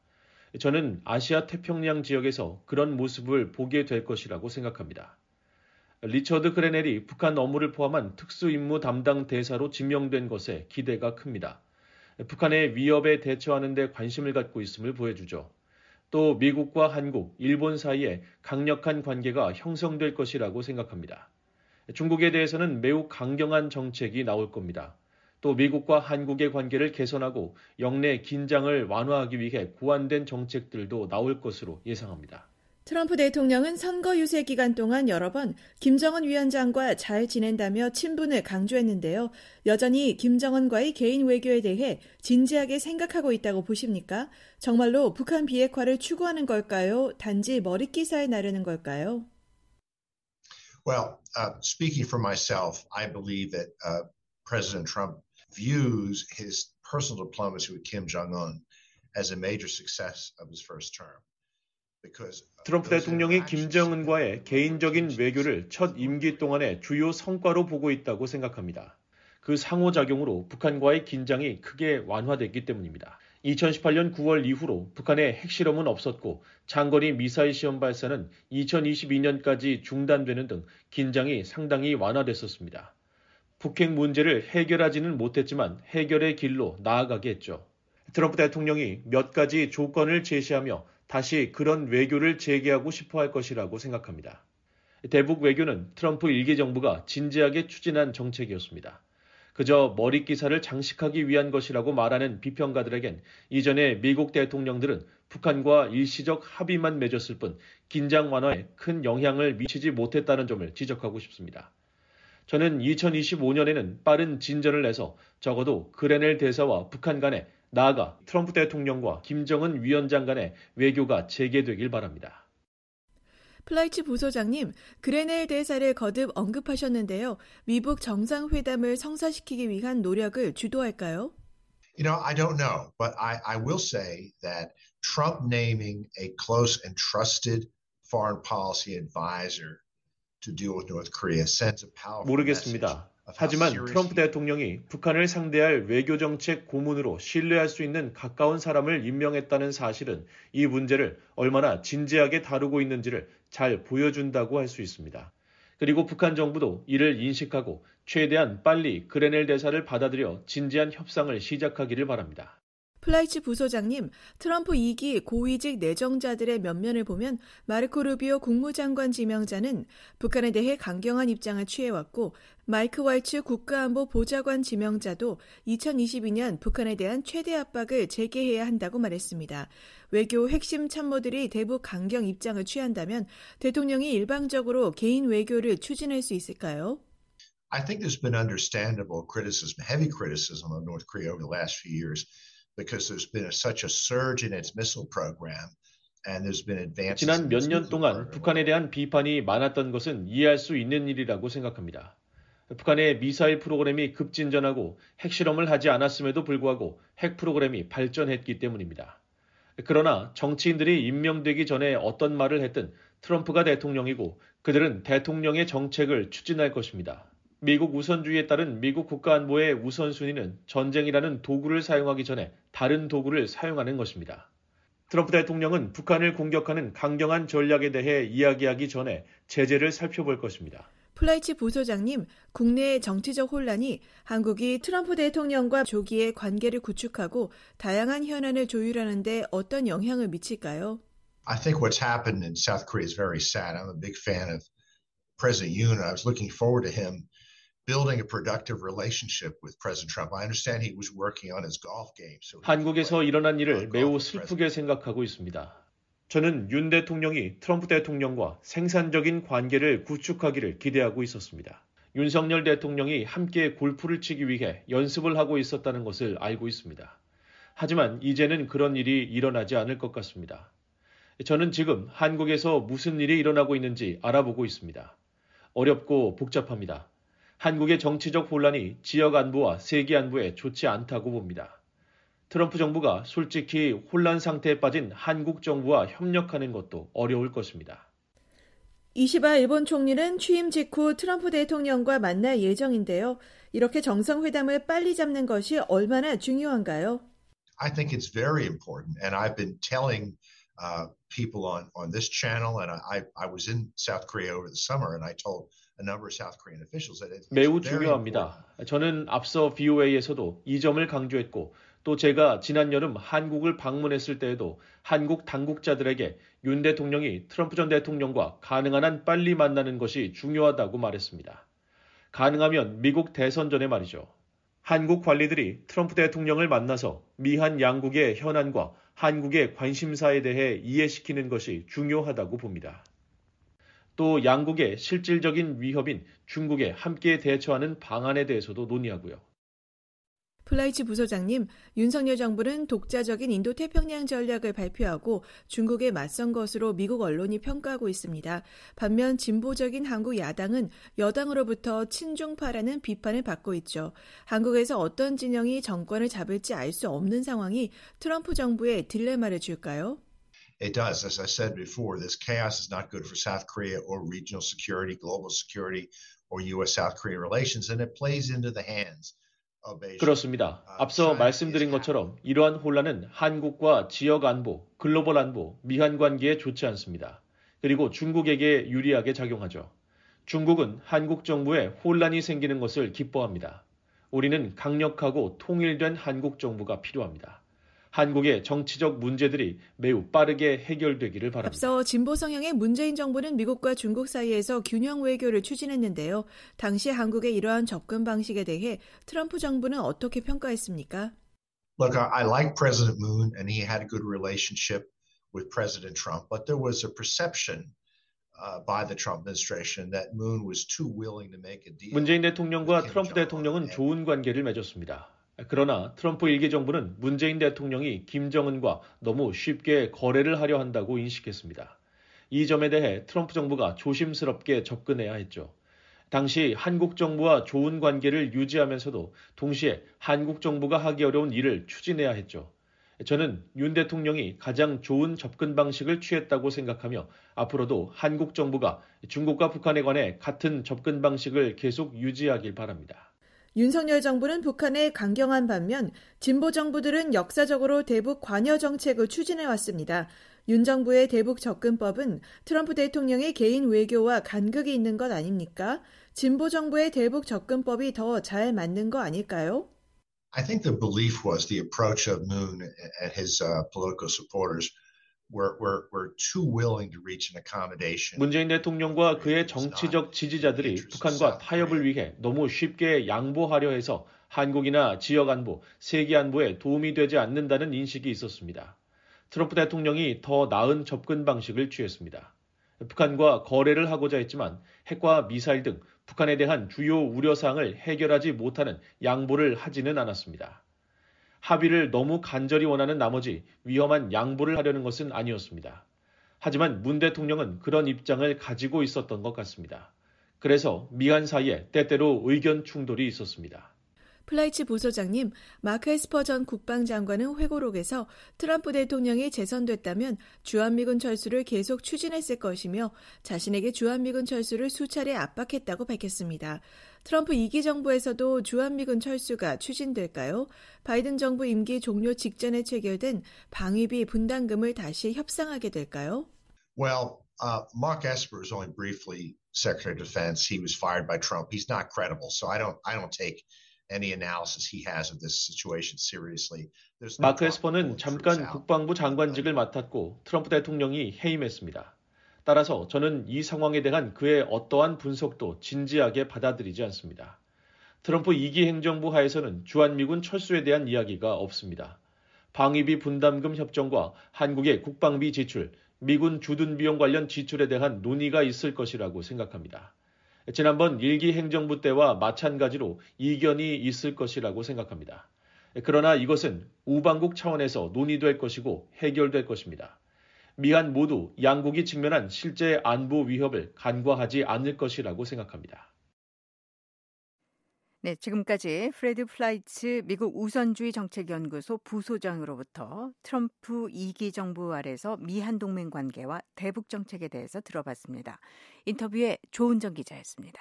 저는 아시아 태평양 지역에서 그런 모습을 보게 될 것이라고 생각합니다. 리처드 그레넬이 북한 업무를 포함한 특수임무 담당 대사로 지명된 것에 기대가 큽니다. 북한의 위협에 대처하는 데 관심을 갖고 있음을 보여주죠. 또 미국과 한국, 일본 사이에 강력한 관계가 형성될 것이라고 생각합니다. 중국에 대해서는 매우 강경한 정책이 나올 겁니다. 또 미국과 한국의 관계를 개선하고 영내 긴장을 완화하기 위해 고안된 정책들도 나올 것으로 예상합니다. 트럼프 대통령은 선거 유세 기간 동안 여러 번 김정은 위원장과 잘 지낸다며 친분을 강조했는데요. 여전히 김정은과의 개인 외교에 대해 진지하게 생각하고 있다고 보십니까? 정말로 북한 비핵화를 추구하는 걸까요? 단지 머릿기사에 나르는 걸까요? Well, uh, speaking for myself, I believe that uh, President Trump views his personal diplomacy with Kim Jong-un as a major success of his first term. 트럼프 대통령이 김정은과의 개인적인 외교를 첫 임기 동안의 주요 성과로 보고 있다고 생각합니다. 그 상호작용으로 북한과의 긴장이 크게 완화됐기 때문입니다. 이천십팔년 구월 이후로 북한의 핵실험은 없었고 장거리 미사일 시험 발사는 이천이십이년까지 중단되는 등 긴장이 상당히 완화됐었습니다. 북핵 문제를 해결하지는 못했지만 해결의 길로 나아가게 했죠. 트럼프 대통령이 몇 가지 조건을 제시하며 다시 그런 외교를 재개하고 싶어 할 것이라고 생각합니다. 대북 외교는 트럼프 일기 정부가 진지하게 추진한 정책이었습니다. 그저 머릿기사를 장식하기 위한 것이라고 말하는 비평가들에겐 이전에 미국 대통령들은 북한과 일시적 합의만 맺었을 뿐 긴장 완화에 큰 영향을 미치지 못했다는 점을 지적하고 싶습니다. 저는 이천이십오년에는 빠른 진전을 내서 적어도 그레넬 대사와 북한 간에 나아가 트럼프 대통령과 김정은 위원장 간의 외교가 재개되길 바랍니다. 플라이츠 부소장님, 그레넬 대사를 거듭 언급하셨는데요. 미북 정상회담을 성사시키기 위한 노력을 주도할까요? You know, I don't know, but I, I will say that Trump naming a close and trusted foreign policy advisor to deal with North Korea sends a powerful 모르겠습니다. 하지만 트럼프 대통령이 북한을 상대할 외교정책 고문으로 신뢰할 수 있는 가까운 사람을 임명했다는 사실은 이 문제를 얼마나 진지하게 다루고 있는지를 잘 보여준다고 할 수 있습니다. 그리고 북한 정부도 이를 인식하고 최대한 빨리 그레넬 대사를 받아들여 진지한 협상을 시작하기를 바랍니다. 플라이치 부소장님, 트럼프 이 기 고위직 내정자들의 면면을 보면 마르코 루비오 국무장관 지명자는 북한에 대해 강경한 입장을 취해왔고 마이크 왈츠 국가안보 보좌관 지명자도 이천이십이 년 북한에 대한 최대 압박을 재개해야 한다고 말했습니다. 외교 핵심 참모들이 대북 강경 입장을 취한다면 대통령이 일방적으로 개인 외교를 추진할 수 있을까요? I think there's been understandable criticism, heavy criticism of North Korea over the last few years. Because there's been a, such a surge in its missile program, and there's been advances. 지난 몇 년 동안 북한에 대한 비판이 많았던 것은 이해할 수 있는 일이라고 생각합니다. 북한의 미사일 프로그램이 급진전하고 핵실험을 하지 않았음에도 불구하고 핵 프로그램이 발전했기 때문입니다. 그러나 정치인들이 임명되기 전에 어떤 말을 했든 트럼프가 대통령이고 그들은 대통령의 정책을 추진할 것입니다. 미국 우선주의에 따른 미국 국가안보의 우선순위는 전쟁이라는 도구를 사용하기 전에 다른 도구를 사용하는 것입니다. 트럼프 대통령은 북한을 공격하는 강경한 전략에 대해 이야기하기 전에 제재를 살펴볼 것입니다. 플라이치 부소장님, 국내의 정치적 혼란이 한국이 트럼프 대통령과 조기에 관계를 구축하고 다양한 현안을 조율하는 데 어떤 영향을 미칠까요? I think what's happened in South Korea is very sad. I'm a big fan of President Yoon, and I was looking forward to him building a productive relationship with President Trump. I understand he was working on his golf game. So 한국에서 일어난 일을 매우 슬프게 생각하고 있습니다. 저는 윤 대통령이 트럼프 대통령과 생산적인 관계를 구축하기를 기대하고 있었습니다. 윤석열 대통령이 함께 골프를 치기 위해 연습을 하고 있었다는 것을 알고 있습니다. 하지만 이제는 그런 일이 일어나지 않을 것 같습니다. 저는 지금 한국에서 무슨 일이 일어나고 있는지 알아보고 있습니다. 어렵고 복잡합니다. 한국의 정치적 혼란이 지역 안보와 세계 안보에 좋지 않다고 봅니다. 트럼프 정부가 솔직히 혼란 상태에 빠진 한국 정부와 협력하는 것도 어려울 것입니다. 이시바 일본 총리는 취임 직후 트럼프 대통령과 만날 예정인데요. 이렇게 정상회담을 빨리 잡는 것이 얼마나 중요한가요? I think it's very important, and I've been telling uh, people on, on this channel, and I, I was in South Korea over the summer, and I told 매우 중요합니다. 저는 앞서 브이오에이에서도 이 점을 강조했고 또 제가 지난 여름 한국을 방문했을 때에도 한국 당국자들에게 윤 대통령이 트럼프 전 대통령과 가능한 한 빨리 만나는 것이 중요하다고 말했습니다. 가능하면 미국 대선 전에 말이죠. 한국 관리들이 트럼프 대통령을 만나서 미한 양국의 현안과 한국의 관심사에 대해 이해시키는 것이 중요하다고 봅니다. 또 양국의 실질적인 위협인 중국에 함께 대처하는 방안에 대해서도 논의하고요. 플라이치 부소장님, 윤석열 정부는 독자적인 인도태평양 전략을 발표하고 중국에 맞선 것으로 미국 언론이 평가하고 있습니다. 반면 진보적인 한국 야당은 여당으로부터 친중파라는 비판을 받고 있죠. 한국에서 어떤 진영이 정권을 잡을지 알 수 없는 상황이 트럼프 정부에 딜레마를 줄까요? It does. As I said before, this chaos is not good for South Korea or regional security, global security, or U S-South Korea relations, and it plays into the hands of Asia. 그렇습니다. 앞서 말씀드린 것처럼 이러한 혼란은 한국과 지역 안보, 글로벌 안보, 미한 관계에 좋지 않습니다. 그리고 중국에게 유리하게 작용하죠. 중국은 한국 정부에 혼란이 생기는 것을 기뻐합니다. 우리는 강력하고 통일된 한국 정부가 필요합니다. 한국의 정치적 문제들이 매우 빠르게 해결되기를 바랍니다. 앞서 진보 성향의 문재인 정부는 미국과 중국 사이에서 균형 외교를 추진했는데요. 당시 한국의 이러한 접근 방식에 대해 트럼프 정부는 어떻게 평가했습니까? Look, I like President Moon and he had a good relationship with President Trump, but there was a perception uh, by the Trump administration that Moon was too willing to make a deal. 문재인 대통령과 트럼프 대통령은 좋은 관계를 맺었습니다. 그러나 트럼프 일기 정부는 문재인 대통령이 김정은과 너무 쉽게 거래를 하려 한다고 인식했습니다. 이 점에 대해 트럼프 정부가 조심스럽게 접근해야 했죠. 당시 한국 정부와 좋은 관계를 유지하면서도 동시에 한국 정부가 하기 어려운 일을 추진해야 했죠. 저는 윤 대통령이 가장 좋은 접근 방식을 취했다고 생각하며 앞으로도 한국 정부가 중국과 북한에 관해 같은 접근 방식을 계속 유지하길 바랍니다. 윤석열 정부는 북한에 강경한 반면 진보 정부들은 역사적으로 대북 관여 정책을 추진해왔습니다. 윤 정부의 대북 접근법은 트럼프 대통령의 개인 외교와 간극이 있는 것 아닙니까? 진보 정부의 대북 접근법이 더 잘 맞는 거 아닐까요? I think the belief was the approach of Moon and his uh, political supporters were, were, were too willing to reach an accommodation. 문재인 대통령과 그의 정치적 지지자들이 북한과 타협을 위해 너무 쉽게 양보하려 해서 한국이나 지역 안보, 세계 안보에 도움이 되지 않는다는 인식이 있었습니다. 트럼프 대통령이 더 나은 접근 방식을 취했습니다. 북한과 거래를 하고자 했지만 핵과 미사일 등 북한에 대한 주요 우려사항을 해결하지 못하는 양보를 하지는 않았습니다. 합의를 너무 간절히 원하는 나머지 위험한 양보를 하려는 것은 아니었습니다. 하지만 문 대통령은 그런 입장을 가지고 있었던 것 같습니다. 그래서 미한 사이에 때때로 의견 충돌이 있었습니다. 플라이츠 부소장님, 마크 에스퍼 전 국방장관은 회고록에서 트럼프 대통령이 재선됐다면 주한미군 철수를 계속 추진했을 것이며 자신에게 주한미군 철수를 수차례 압박했다고 밝혔습니다. 트럼프 이 기 정부에서도 주한미군 철수가 추진될까요? 바이든 정부 임기 종료 직전에 체결된 방위비 분담금을 다시 협상하게 될까요? Well, uh, Mark Esper is only briefly Secretary of Defense. He was fired by Trump. He's not credible, so I don't, I don't take any analysis he has of this situation seriously. 마크 에스퍼는 잠깐 국방부 장관직을 맡았고 트럼프 대통령이 해임했습니다. 따라서 저는 이 상황에 대한 그의 어떠한 분석도 진지하게 받아들이지 않습니다. 트럼프 이 기 행정부 하에서는 주한미군 철수에 대한 이야기가 없습니다. 방위비 분담금 협정과 한국의 국방비 지출, 미군 주둔 비용 관련 지출에 대한 논의가 있을 것이라고 생각합니다. 지난번 일 기 행정부 때와 마찬가지로 이견이 있을 것이라고 생각합니다. 그러나 이것은 우방국 차원에서 논의될 것이고 해결될 것입니다. 미한 모두 양국이 직면한 실제 안보 위협을 간과하지 않을 것이라고 생각합니다. 네, 지금까지 프레드 플라이츠 미국 우선주의 정책연구소 부소장으로부터 트럼프 이 기 정부 아래서 미한 동맹 관계와 대북 정책에 대해서 들어봤습니다. 인터뷰에 조은정 기자였습니다.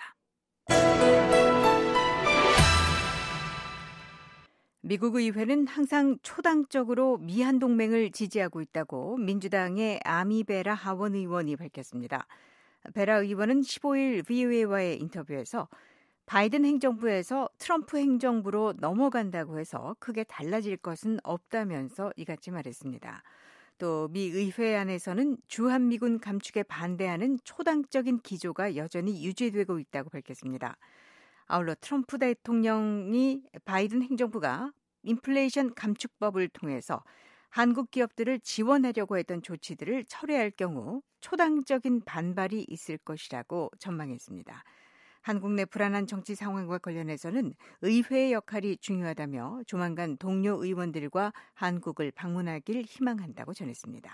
미국 의회는 항상 초당적으로 미한 동맹을 지지하고 있다고 민주당의 아미 베라 하원 의원이 밝혔습니다. 베라 의원은 십오 일 브이오에이와의 인터뷰에서 바이든 행정부에서 트럼프 행정부로 넘어간다고 해서 크게 달라질 것은 없다면서 이같이 말했습니다. 또 미 의회 안에서는 주한미군 감축에 반대하는 초당적인 기조가 여전히 유지되고 있다고 밝혔습니다. 아울러 트럼프 대통령이 바이든 행정부가 인플레이션 감축법을 통해서 한국 기업들을 지원하려고 했던 조치들을 철회할 경우 초당적인 반발이 있을 것이라고 전망했습니다. 한국 내 불안한 정치 상황과 관련해서는 의회의 역할이 중요하다며 조만간 동료 의원들과 한국을 방문하길 희망한다고 전했습니다.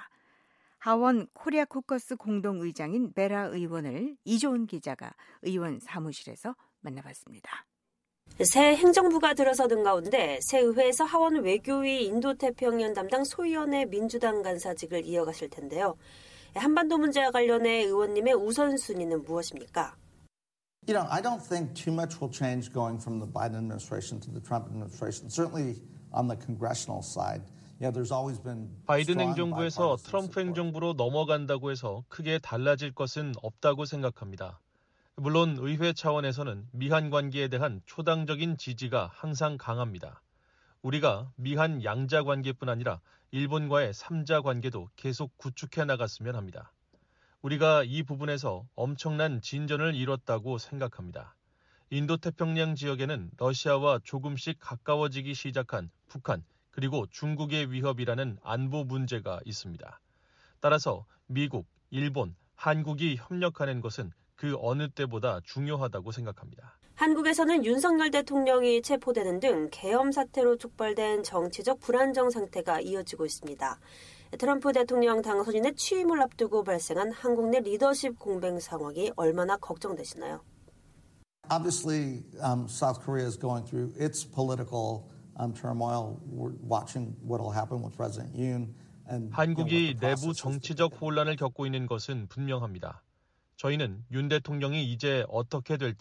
하원 코리아 코커스 공동의장인 베라 의원을 이조은 기자가 의원 사무실에서 만나봤습니다. 새 행정부가 들어서는 가운데 새 의회에서 하원 외교위 인도태평양 담당 소위원회 민주당 간사직을 이어가실 텐데요. 한반도 문제와 관련해 의원님의 우선순위는 무엇입니까? You know, I don't think too much will change going from the Biden administration to the Trump administration. Certainly on the congressional side. Yeah, there's always been 바이든 행정부에서 트럼프 행정부로 넘어간다고 해서 크게 달라질 것은 없다고 생각합니다. 물론 의회 차원에서는 미한 관계에 대한 초당적인 지지가 항상 강합니다. 우리가 미한 양자 관계뿐 아니라 일본과의 삼자 관계도 계속 구축해 나갔으면 합니다. 우리가 이 부분에서 엄청난 진전을 이뤘다고 생각합니다. 인도태평양 지역에는 러시아와 조금씩 가까워지기 시작한 북한 그리고 중국의 위협이라는 안보 문제가 있습니다. 따라서 미국, 일본, 한국이 협력하는 것은 그 어느 때보다 중요하다고 생각합니다. 한국에서는 윤석열 대통령이 체포되는 등 계엄 사태로 촉발된 정치적 불안정 상태가 이어지고 있습니다. 트럼프 대통령 당선인의 취임을 앞두고 발생한 한국 내 리더십 공백 상황이 얼마나 걱정되시나요? Obviously, um, South Korea is going through its political um, turmoil. We're watching what will happen with President Yoon. And, 한국이 내부 정치적 혼란을 겪고 있는 것은 분명합니다. 저희는 윤 대통령이 이제 어떻게 될지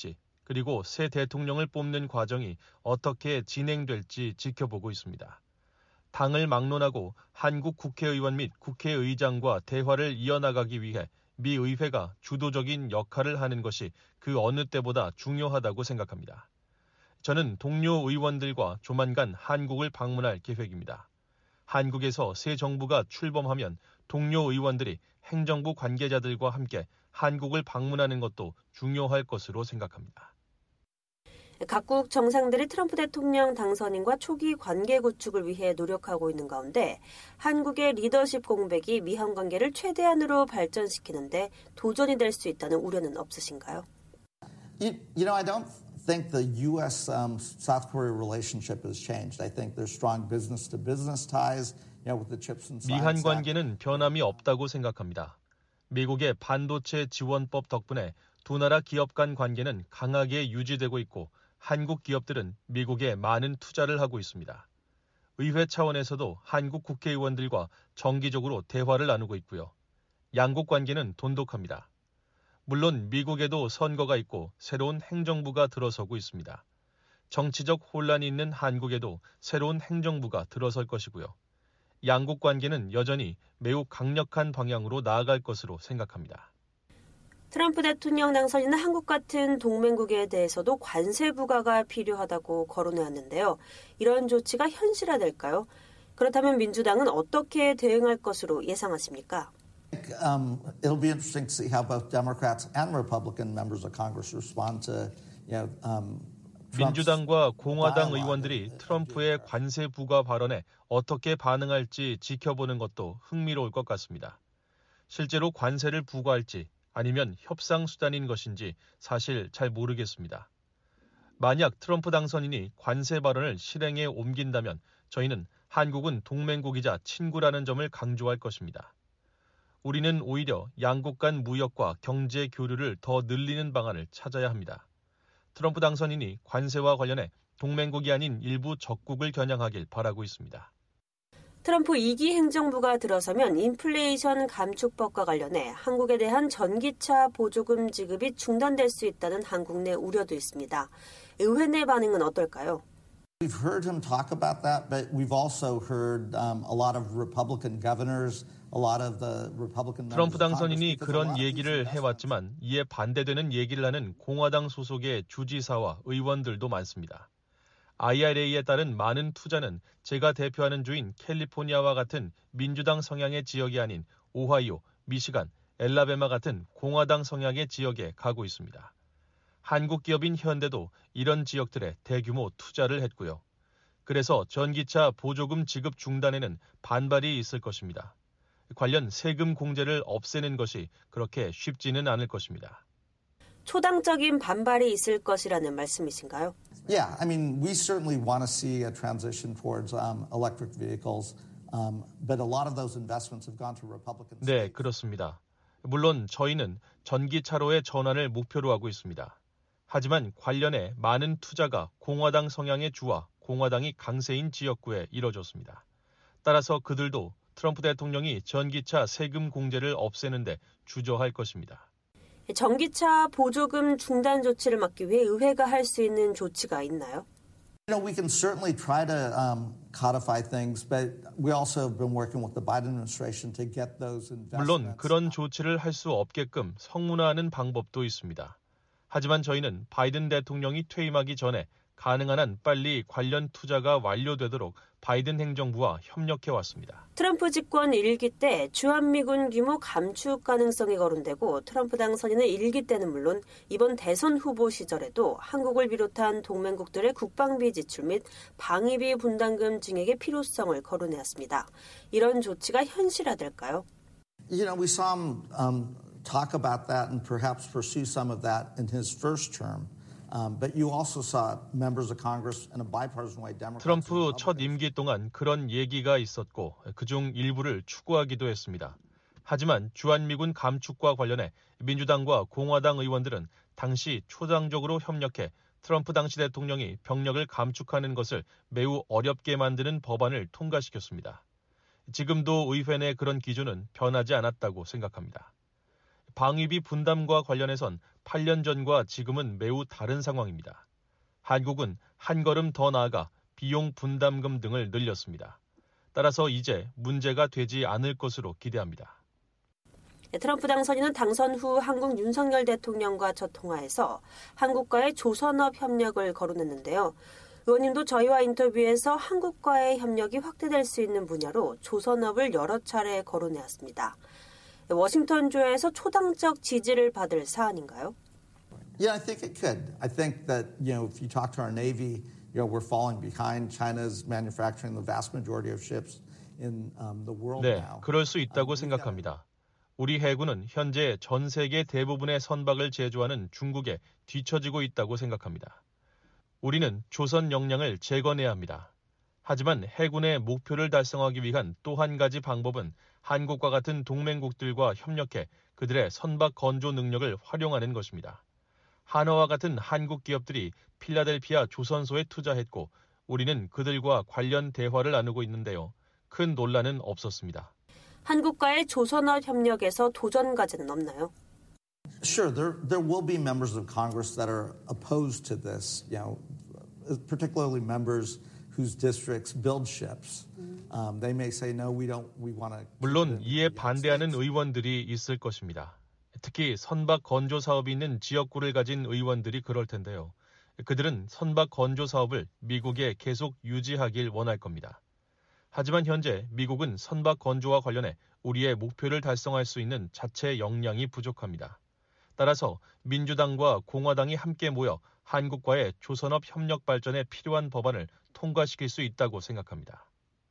그리고 새 대통령을 뽑는 과정이 어떻게 진행될지 지켜보고 있습니다. 당을 막론하고 한국 국회의원 및 국회의장과 대화를 이어나가기 위해 미 의회가 주도적인 역할을 하는 것이 그 어느 때보다 중요하다고 생각합니다. 저는 동료 의원들과 조만간 한국을 방문할 계획입니다. 한국에서 새 정부가 출범하면 동료 의원들이 행정부 관계자들과 함께 한국을 방문하는 것도 중요할 것으로 생각합니다. 각국 정상들이 트럼프 대통령 당선인과 초기 관계 구축을 위해 노력하고 있는 가운데 한국의 리더십 공백이 미한 관계를 최대한으로 발전시키는데 도전이 될 수 있다는 우려는 없으신가요? You, you know, I don't think the U S um, South Korea relationship has changed. I think there's strong business to business ties, you know, with the Chips and Science 미한 Act. 관계는 변함이 없다고 생각합니다. 미국의 반도체 지원법 덕분에 두 나라 기업 간 관계는 강하게 유지되고 있고 한국 기업들은 미국에 많은 투자를 하고 있습니다. 의회 차원에서도 한국 국회의원들과 정기적으로 대화를 나누고 있고요. 양국 관계는 돈독합니다. 물론 미국에도 선거가 있고 새로운 행정부가 들어서고 있습니다. 정치적 혼란이 있는 한국에도 새로운 행정부가 들어설 것이고요. 양국 관계는 여전히 매우 강력한 방향으로 나아갈 것으로 생각합니다. 트럼프 대통령 당선인은 한국 같은 동맹국에 대해서도 관세 부과가 필요하다고 거론해왔는데요. 이런 조치가 현실화될까요? 그렇다면 민주당은 어떻게 대응할 것으로 예상하십니까? Um, it'll be interesting to see how both Democrats and Republican members of Congress respond to, you know, um, 민주당과 공화당 의원들이 트럼프의 관세 부과 발언에 어떻게 반응할지 지켜보는 것도 흥미로울 것 같습니다. 실제로 관세를 부과할지 아니면 협상 수단인 것인지 사실 잘 모르겠습니다. 만약 트럼프 당선인이 관세 발언을 실행에 옮긴다면 저희는 한국은 동맹국이자 친구라는 점을 강조할 것입니다. 우리는 오히려 양국 간 무역과 경제 교류를 더 늘리는 방안을 찾아야 합니다. 트럼프 당선인이 관세와 관련해 동맹국이 아닌 일부 적국을 겨냥하길 바라고 있습니다. 트럼프 이 기 행정부가 들어서면 인플레이션 감축법과 관련해 한국에 대한 전기차 보조금 지급이 중단될 수 있다는 한국 내 우려도 있습니다. 의회 내 반응은 어떨까요? We've heard him talk about that, but we've also heard um, a lot of Republican governors, a lot of the Republican 트럼프 당선인이 그런 얘기를 해왔지만 이에 반대되는 얘기를 하는 공화당 소속의 주지사와 의원들도 많습니다. 아이알에이에 따른 많은 투자는 제가 대표하는 주인 캘리포니아와 같은 민주당 성향의 지역이 아닌 오하이오, 미시간, 엘라베마 같은 공화당 성향의 지역에 가고 있습니다. 한국 기업인 현대도 이런 지역들에 대규모 투자를 했고요. 그래서 전기차 보조금 지급 중단에는 반발이 있을 것입니다. 관련 세금 공제를 없애는 것이 그렇게 쉽지는 않을 것입니다. 초당적인 반발이 있을 것이라는 말씀이신가요? Yeah, I mean, we certainly want to see a transition towards um, electric vehicles, um, but a lot of those investments have gone to Republican states. 네, 그렇습니다. 물론 저희는 전기차로의 전환을 목표로 하고 있습니다. 하지만 관련해 많은 투자가 공화당 성향의 주와 공화당이 강세인 지역구에 이뤄졌습니다. 따라서 그들도 트럼프 대통령이 전기차 세금 공제를 없애는데 주저할 것입니다. 전기차 보조금 중단 조치를 막기 위해 의회가 할 수 있는 조치가 있나요? You know, we can certainly try to um, codify things, but we also have been working with the Biden administration to get those investments. 물론 그런 조치를 할 수 없게끔 성문화하는 방법도 있습니다. 하지만 저희는 바이든 대통령이 퇴임하기 전에 가능한 한 빨리 관련 투자가 완료되도록 바이든 행정부와 협력해왔습니다. 트럼프 집권 일 기 때 주한미군 규모 감축 가능성이 거론되고 트럼프 당선인은 일 기 때는 물론 이번 대선 후보 시절에도 한국을 비롯한 동맹국들의 국방비 지출 및 방위비 분담금 증액의 필요성을 거론해왔습니다. 이런 조치가 현실화될까요? You know, we saw him um, talk about that and perhaps pursue some of that in his first term. Um, but you also saw members of Congress in a bipartisan way. Democrats. 트럼프 첫 임기 동안 그런 얘기가 있었고 그중 일부를 추구하기도 했습니다. 하지만 주한미군 감축과 관련해 민주당과 공화당 의원들은 당시 초당적으로 협력해 트럼프 당시 대통령이 병력을 감축하는 것을 매우 어렵게 만드는 법안을 통과시켰습니다. 지금도 의회 내 그런 기조는 변하지 않았다고 생각합니다. 방위비 분담과 관련해선 팔 년 전과 지금은 매우 다른 상황입니다. 한국은 한 걸음 더 나아가 비용 분담금 등을 늘렸습니다. 따라서 이제 문제가 되지 않을 것으로 기대합니다. 트럼프 당선인은 당선 후 한국 윤석열 대통령과 첫 통화에서 한국과의 조선업 협력을 거론했는데요. 의원님도 저희와 인터뷰에서 한국과의 협력이 확대될 수 있는 분야로 조선업을 여러 차례 거론해왔습니다. 워싱턴주에서 초당적 지지를 받을 사안인가요? Yeah, I think it could. I think that, you know, if you talk to our Navy, you know, we're falling behind. China's manufacturing the vast majority of ships in um, the world 네, now. 그럴 수 있다고 생각합니다. 우리 해군은 현재 전 세계 대부분의 선박을 제조하는 중국에 뒤처지고 있다고 생각합니다. 우리는 조선 역량을 재건해야 합니다. 하지만 해군의 목표를 달성하기 위한 또 한 가지 방법은 한국과 같은 동맹국들과 협력해 그들의 선박 건조 능력을 활용하는 것입니다. 한화와 같은 한국 기업들이 필라델피아 조선소에 투자했고 우리는 그들과 관련 대화를 나누고 있는데요. 큰 논란은 없었습니다. 한국과의 조선업 협력에서 도전 과제는 없나요? Sure, there there will be members of Congress that are opposed to this, you know, particularly members whose districts build ships. Um, they may say no, we don't, we want to. 물론 이에 반대하는 의원들이 있을 것입니다. 특히 선박 건조 사업이 있는 지역구를 가진 의원들이 그럴 텐데요. 그들은 선박 건조 사업을 미국에 계속 유지하길 원할 겁니다. 하지만 현재 미국은 선박 건조와 관련해 우리의 목표를 달성할 수 있는 자체 역량이 부족합니다. 따라서 민주당과 공화당이 함께 모여 한국과의 조선업 협력 발전에 필요한 법안을 통과시킬 수 있다고 생각합니다.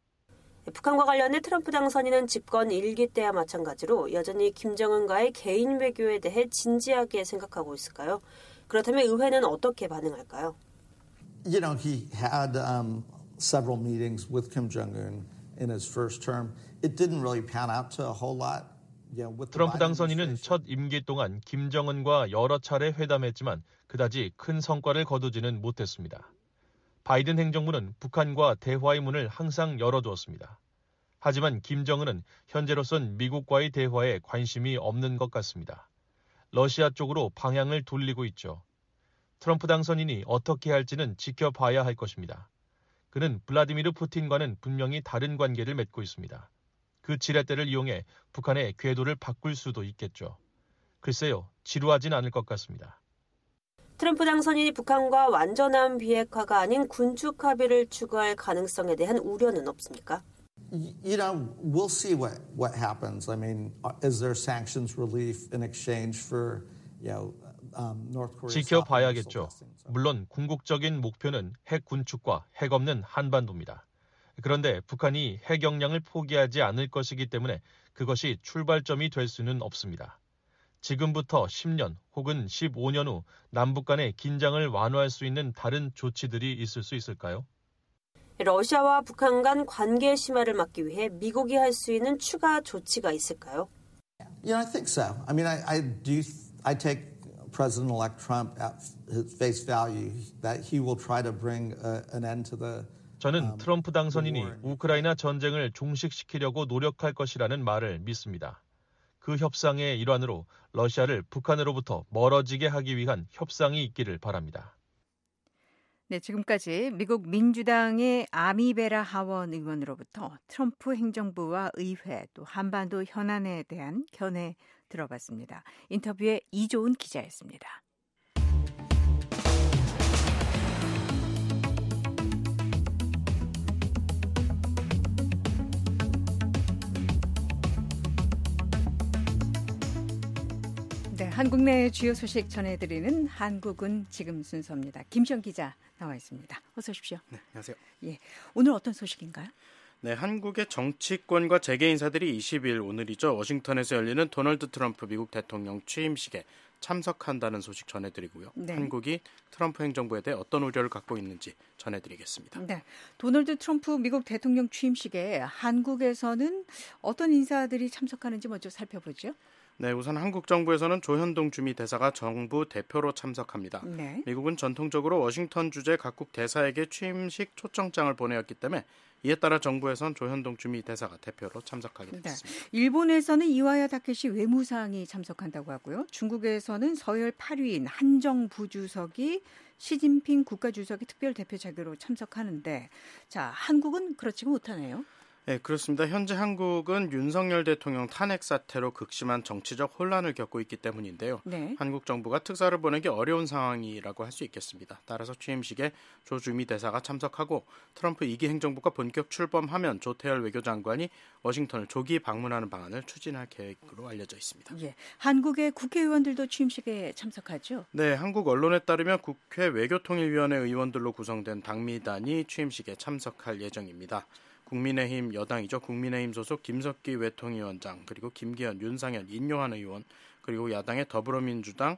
북한과 관련해 트럼프 당선인은 집권 일기 때와 마찬가지로 여전히 김정은과의 개인 외교에 대해 진지하게 생각하고 있을까요? 그렇다면 의회는 어떻게 반응할까요? You know, he had um, several meetings with Kim Jong-un in his first term. It didn't really pan out to a whole lot. Yeah, with the 트럼프 Biden 당선인은 첫 임기 동안 김정은과 여러 차례 회담했지만 그다지 큰 성과를 거두지는 못했습니다. 바이든 행정부는 북한과 대화의 문을 항상 열어두었습니다. 하지만 김정은은 현재로선 미국과의 대화에 관심이 없는 것 같습니다. 러시아 쪽으로 방향을 돌리고 있죠. 트럼프 당선인이 어떻게 할지는 지켜봐야 할 것입니다. 그는 블라디미르 푸틴과는 분명히 다른 관계를 맺고 있습니다. 그 지렛대를 이용해 북한의 궤도를 바꿀 수도 있겠죠. 글쎄요, 지루하진 않을 것 같습니다. 트럼프 당선인이 북한과 완전한 비핵화가 아닌 군축 합의를 추구할 가능성에 대한 우려는 없습니까? You know, we'll see what, what happens. I mean, is there sanctions relief in exchange for, you know, um, North Korea? 지켜봐야겠죠. 물론 궁극적인 목표는 핵 군축과 핵 없는 한반도입니다. 그런데 북한이 핵 역량을 포기하지 않을 것이기 때문에 그것이 출발점이 될 수는 없습니다. 지금부터 십 년 혹은 십오 년 후 남북 간의 긴장을 완화할 수 있는 다른 조치들이 있을 수 있을까요? 러시아와 북한 간 관계 심화를 막기 위해 미국이 할 수 있는 추가 조치가 있을까요? Yeah, I think so. I mean, I, I do. I take President-elect Trump at his face value that he will try to bring a, an end to the. 저는 트럼프 당선인이 우크라이나 전쟁을 종식시키려고 노력할 것이라는 말을 믿습니다. 그 협상의 일환으로 러시아를 북한으로부터 멀어지게 하기 위한 협상이 있기를 바랍니다. 네, 지금까지 미국 민주당의 아미베라 하원 의원으로부터 트럼프 행정부와 의회 또 한반도 현안에 대한 견해 들어봤습니다. 인터뷰에 이조은 기자였습니다. 네, 한국 내 주요 소식 전해드리는 한국은 지금 순서입니다. 김시영 기자 나와 있습니다. 어서 오십시오. 네, 안녕하세요. 예, 오늘 어떤 소식인가요? 네, 한국의 정치권과 재계 인사들이 이십 일 오늘이죠. 워싱턴에서 열리는 도널드 트럼프 미국 대통령 취임식에 참석한다는 소식 전해드리고요. 네. 한국이 트럼프 행정부에 대해 어떤 우려를 갖고 있는지 전해드리겠습니다. 네, 도널드 트럼프 미국 대통령 취임식에 한국에서는 어떤 인사들이 참석하는지 먼저 살펴보죠. 네, 우선 한국 정부에서는 조현동 주미 대사가 정부 대표로 참석합니다. 네. 미국은 전통적으로 워싱턴 주재 각국 대사에게 취임식 초청장을 보내었기 때문에 이에 따라 정부에선 조현동 주미 대사가 대표로 참석하게 됐습니다. 네. 일본에서는 이와야 다케시 외무상이 참석한다고 하고요. 중국에서는 서열 팔 위인 한정 부주석이 시진핑 국가주석이 특별 대표 자격으로 참석하는데, 자, 한국은 그렇지 못하네요. 네, 그렇습니다. 현재 한국은 윤석열 대통령 탄핵 사태로 극심한 정치적 혼란을 겪고 있기 때문인데요. 네. 한국 정부가 특사를 보내기 어려운 상황이라고 할 수 있겠습니다. 따라서 취임식에 조 주미 대사가 참석하고 트럼프 이 기 행정부가 본격 출범하면 조태열 외교장관이 워싱턴을 조기 방문하는 방안을 추진할 계획으로 알려져 있습니다. 예, 한국의 국회의원들도 취임식에 참석하죠? 네, 한국 언론에 따르면 국회 외교통일위원회 의원들로 구성된 당미단이 취임식에 참석할 예정입니다. 국민의힘 여당이죠. 국민의힘 소속 김석기 외통위원장, 그리고 김기현, 윤상현, 인요한 의원, 그리고 야당의 더불어민주당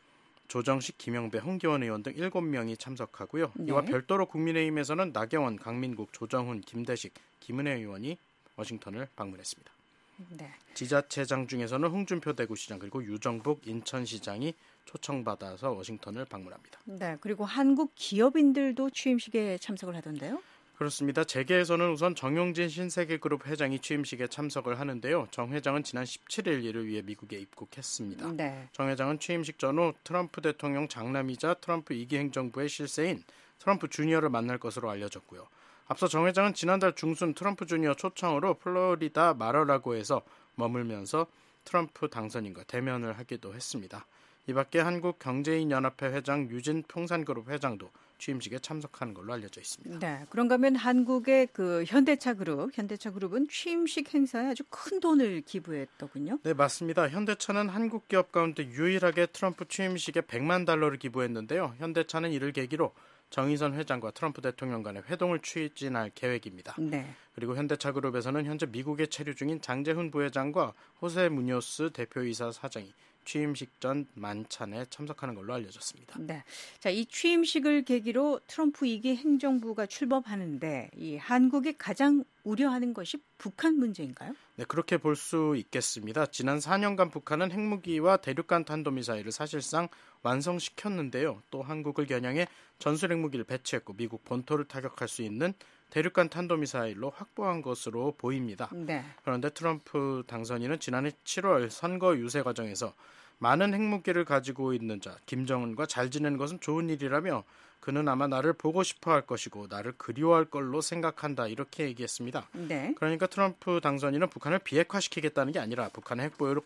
조정식, 김영배, 홍기원 의원 등 일곱 명이 참석하고요. 네. 이와 별도로 국민의힘에서는 나경원, 강민국, 조정훈, 김대식, 김은혜 의원이 워싱턴을 방문했습니다. 네. 지자체장 중에서는 홍준표 대구시장 그리고 유정복 인천시장이 초청받아서 워싱턴을 방문합니다. 네, 그리고 한국 기업인들도 취임식에 참석을 하던데요. 그렇습니다. 재계에서는 우선 정용진 신세계그룹 회장이 취임식에 참석을 하는데요. 정 회장은 지난 십칠 일 이를 위해 미국에 입국했습니다. 네. 정 회장은 취임식 전후 트럼프 대통령 장남이자 트럼프 이 기 행정부의 실세인 트럼프 주니어를 만날 것으로 알려졌고요. 앞서 정 회장은 지난달 중순 트럼프 주니어 초청으로 플로리다 마러라고에서 머물면서 트럼프 당선인과 대면을 하기도 했습니다. 이 밖에 한국경제인연합회 회장 유진 평산그룹 회장도 취임식에 참석하는 걸로 알려져 있습니다. 네, 그런가 하면 한국의 그 현대차 그룹, 현대차 그룹은 취임식 행사에 아주 큰 돈을 기부했더군요. 네, 맞습니다. 현대차는 한국 기업 가운데 유일하게 트럼프 취임식에 백만 달러를 기부했는데요. 현대차는 이를 계기로 정의선 회장과 트럼프 대통령 간의 회동을 추진할 계획입니다. 네. 그리고 현대차 그룹에서는 현재 미국에 체류 중인 장재훈 부회장과 호세 무뇨스 대표이사 사장이 취임식 전 만찬에 참석하는 걸로 알려졌습니다. 네, 자, 이 취임식을 계기로 트럼프 이 기 행정부가 출범하는데 이 한국이 가장 우려하는 것이 북한 문제인가요? 네, 그렇게 볼 수 있겠습니다. 지난 사 년간 북한은 핵무기와 대륙간 탄도미사일을 사실상 완성시켰는데요. 또 한국을 겨냥해 전술핵무기를 배치했고 미국 본토를 타격할 수 있는 대륙간 탄도미사일로 확보한 것으로 보입니다. 네. 그런데 트럼프 당선인은 지난해 칠월 선거 유세 과정에서 많은 핵무기를 가지고 있는 자 김정은과 잘 지내는 것은 좋은 일이라며 그는 아마 나를 보고 싶어 할 것이고 나를 그리워할 걸로 생각한다 이렇게 얘기했습니다. 네. 그러니까 트럼프 당선인은 북한을 비핵화시키겠다는 게 아니라 북한의 핵보유를,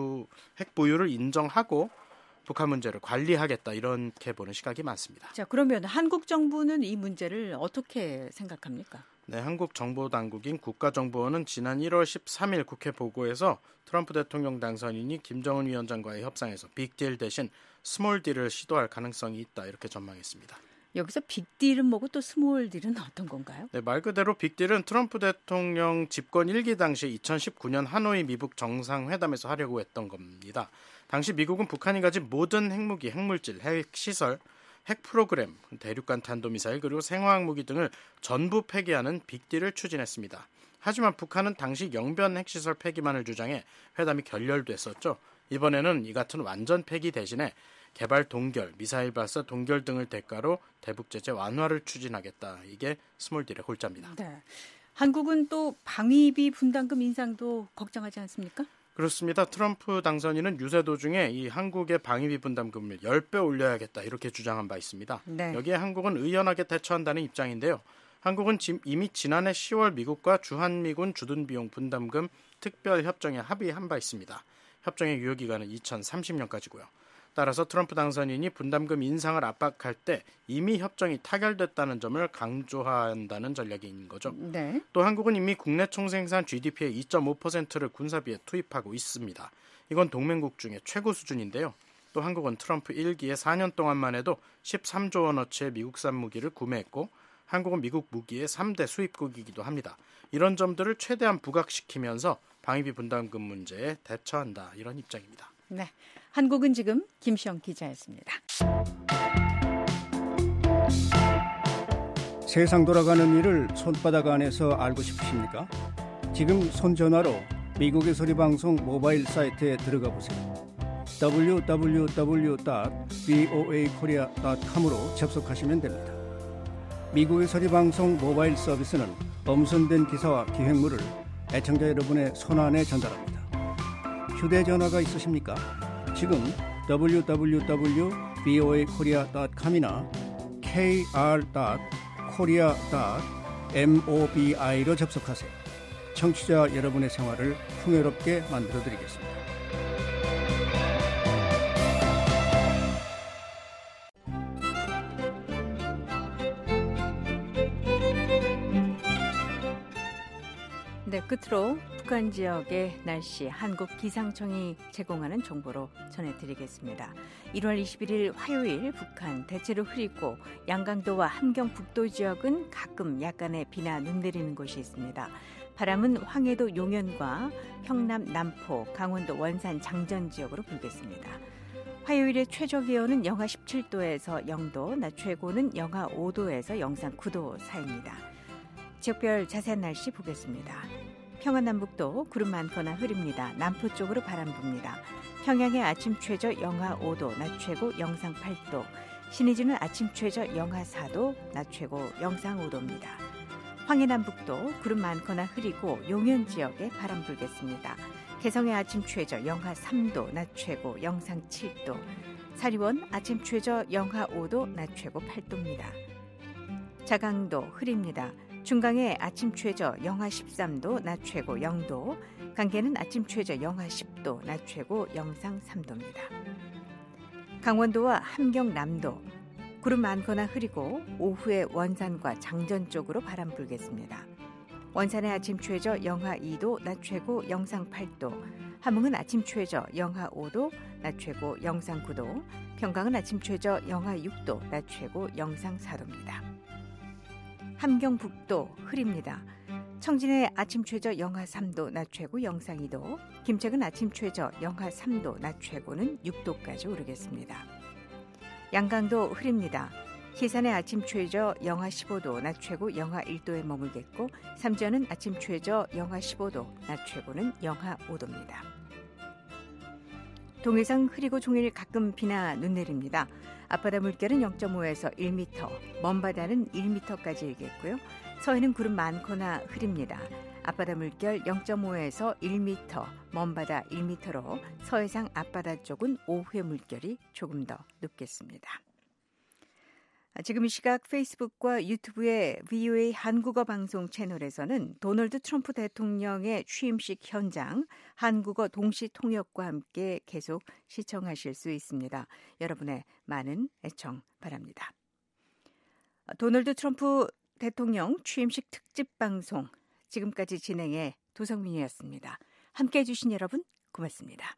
핵보유를 인정하고 북한 문제를 관리하겠다 이렇게 보는 시각이 많습니다. 자, 그러면 한국 정부는 이 문제를 어떻게 생각합니까? 네, 한국 정보당국인 국가정보원은 지난 일월 십삼일 국회 보고에서 트럼프 대통령 당선인이 김정은 위원장과의 협상에서 빅딜 대신 스몰딜을 시도할 가능성이 있다 이렇게 전망했습니다. 여기서 빅딜은 뭐고 또 스몰딜은 어떤 건가요? 네, 말 그대로 빅딜은 트럼프 대통령 집권 일 기 당시 이천십구 년 하노이 미북 정상회담에서 하려고 했던 겁니다. 당시 미국은 북한이 가진 모든 핵무기, 핵물질, 핵시설, 핵 프로그램, 대륙간 탄도미사일 그리고 생화학 무기 등을 전부 폐기하는 빅딜을 추진했습니다. 하지만 북한은 당시 영변 핵시설 폐기만을 주장해 회담이 결렬됐었죠. 이번에는 이 같은 완전 폐기 대신에 개발 동결, 미사일 발사 동결 등을 대가로 대북 제재 완화를 추진하겠다. 이게 스몰딜의 골자입니다. 네. 한국은 또 방위비 분담금 인상도 걱정하지 않습니까? 그렇습니다. 트럼프 당선인은 유세 도중에 이 한국의 방위비 분담금을 십 배 올려야겠다 이렇게 주장한 바 있습니다. 네. 여기에 한국은 의연하게 대처한다는 입장인데요. 한국은 이미 지난해 시월 미국과 주한미군 주둔비용 분담금 특별협정에 합의한 바 있습니다. 협정의 유효기간은 이천삼십 년까지고요. 따라서 트럼프 당선인이 분담금 인상을 압박할 때 이미 협정이 타결됐다는 점을 강조한다는 전략인 거죠. 네. 또 한국은 이미 국내 총생산 지디피의 이 점 오 퍼센트를 군사비에 투입하고 있습니다. 이건 동맹국 중에 최고 수준인데요. 또 한국은 트럼프 일 기에 사 년 동안만 해도 십삼조 원어치의 미국산 무기를 구매했고 한국은 미국 무기의 삼 대 수입국이기도 합니다. 이런 점들을 최대한 부각시키면서 방위비 분담금 문제에 대처한다 이런 입장입니다. 네, 한국은 지금 김시영 기자였습니다. 세상 돌아가는 일을 손바닥 안에서 알고 싶으십니까? 지금 손전화로 미국의 소리방송 모바일 사이트에 들어가 보세요. 더블유 더블유 더블유 닷 브이오에이 코리아 닷 컴으로 접속하시면 됩니다. 미국의 소리방송 모바일 서비스는 엄선된 기사와 기획물을 애청자 여러분의 손안에 전달합니다. 휴대전화가 있으십니까? 지금 더블유 더블유 더블유 닷 브이오에이 코리아 닷 컴이나 케이알 닷 코리아 닷 모비로 접속하세요. 청취자 여러분의 생활을 풍요롭게 만들어드리겠습니다. 네, 끝으로 북한 지역의 날씨 한국기상청이 제공하는 정보로 전해드리겠습니다. 일월 이십일일 화요일 북한 대체로 흐리고 양강도와 함경북도 지역은 가끔 약간의 비나 눈 내리는 곳이 있습니다. 바람은 황해도 용현과 평남 남포, 강원도 원산 장전 지역으로 불겠습니다. 화요일의 최저 기온은 영하 십칠도에서 영도, 낮 최고는 영하 오도에서 영상 구도 사이입니다. 지역별 자세한 날씨 보겠습니다. 평안남북도 구름 많거나 흐립니다. 남포 쪽으로 바람 붑니다. 평양의 아침 최저 영하 오도, 낮 최고 영상 팔도, 신의주는 아침 최저 영하 사도, 낮 최고 영상 오도입니다. 황해남북도 구름 많거나 흐리고 용현 지역에 바람 불겠습니다. 개성의 아침 최저 영하 삼도, 낮 최고 영상 칠도, 사리원 아침 최저 영하 오도, 낮 최고 팔도입니다. 자강도 흐립니다. 중강의 아침 최저 영하 십삼도, 낮 최고 영도, 강계는 아침 최저 영하 십도, 낮 최고 영상 삼도입니다. 강원도와 함경남도 구름 많거나 흐리고 오후에 원산과 장전 쪽으로 바람 불겠습니다. 원산의 아침 최저 영하 이도, 낮 최고 영상 팔도, 함흥은 아침 최저 영하 오도, 낮 최고 영상 구도, 평강은 아침 최저 영하 육도, 낮 최고 영상 사도입니다. 함경북도 흐립니다. 청진의 아침 최저 영하 삼도, 낮 최고 영상 이도, 김책은 아침 최저 영하 삼도, 낮 최고는 육도까지 오르겠습니다. 양강도 흐립니다. 희산의 아침 최저 영하 십오도, 낮 최고 영하 일도에 머물겠고, 삼전은 아침 최저 영하 십오도, 낮 최고는 영하 오도입니다. 동해상 흐리고 종일 가끔 비나 눈 내립니다. 앞바다 물결은 영점오에서 일 미터, 먼바다는 일 미터까지 일겠고요. 서해는 구름 많거나 흐립니다. 앞바다 물결 영점오에서 일 미터, 먼바다 일 미터로 서해상 앞바다 쪽은 오후에 물결이 조금 더 높겠습니다. 지금 이 시각 페이스북과 유튜브의 브이오에이 한국어 방송 채널에서는 도널드 트럼프 대통령의 취임식 현장, 한국어 동시 통역과 함께 계속 시청하실 수 있습니다. 여러분의 많은 애청 바랍니다. 도널드 트럼프 대통령 취임식 특집 방송, 지금까지 진행해 도성민이었습니다. 함께해 주신 여러분 고맙습니다.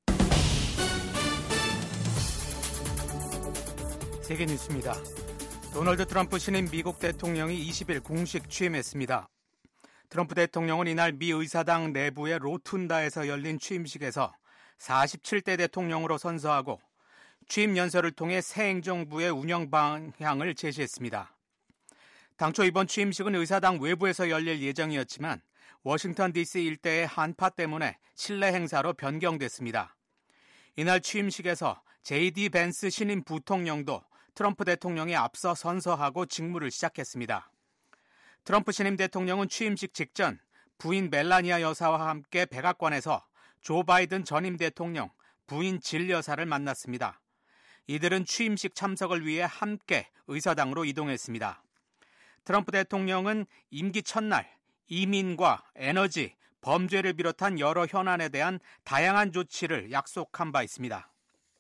세계 뉴스입니다. 도널드 트럼프 신임 미국 대통령이 이십일 공식 취임했습니다. 트럼프 대통령은 이날 미 의사당 내부의 로툰다에서 열린 취임식에서 사십칠 대 대통령으로 선서하고 취임 연설을 통해 새 행정부의 운영 방향을 제시했습니다. 당초 이번 취임식은 의사당 외부에서 열릴 예정이었지만 워싱턴 디씨 일대의 한파 때문에 실내 행사로 변경됐습니다. 이날 취임식에서 제이디 벤스 신임 부통령도 트럼프 대통령이 앞서 선서하고 직무를 시작했습니다. 트럼프 신임 대통령은 취임식 직전 부인 멜라니아 여사와 함께 백악관에서 조 바이든 전임 대통령, 부인 질 여사를 만났습니다. 이들은 취임식 참석을 위해 함께 의사당으로 이동했습니다. 트럼프 대통령은 임기 첫날 이민과 에너지, 범죄를 비롯한 여러 현안에 대한 다양한 조치를 약속한 바 있습니다.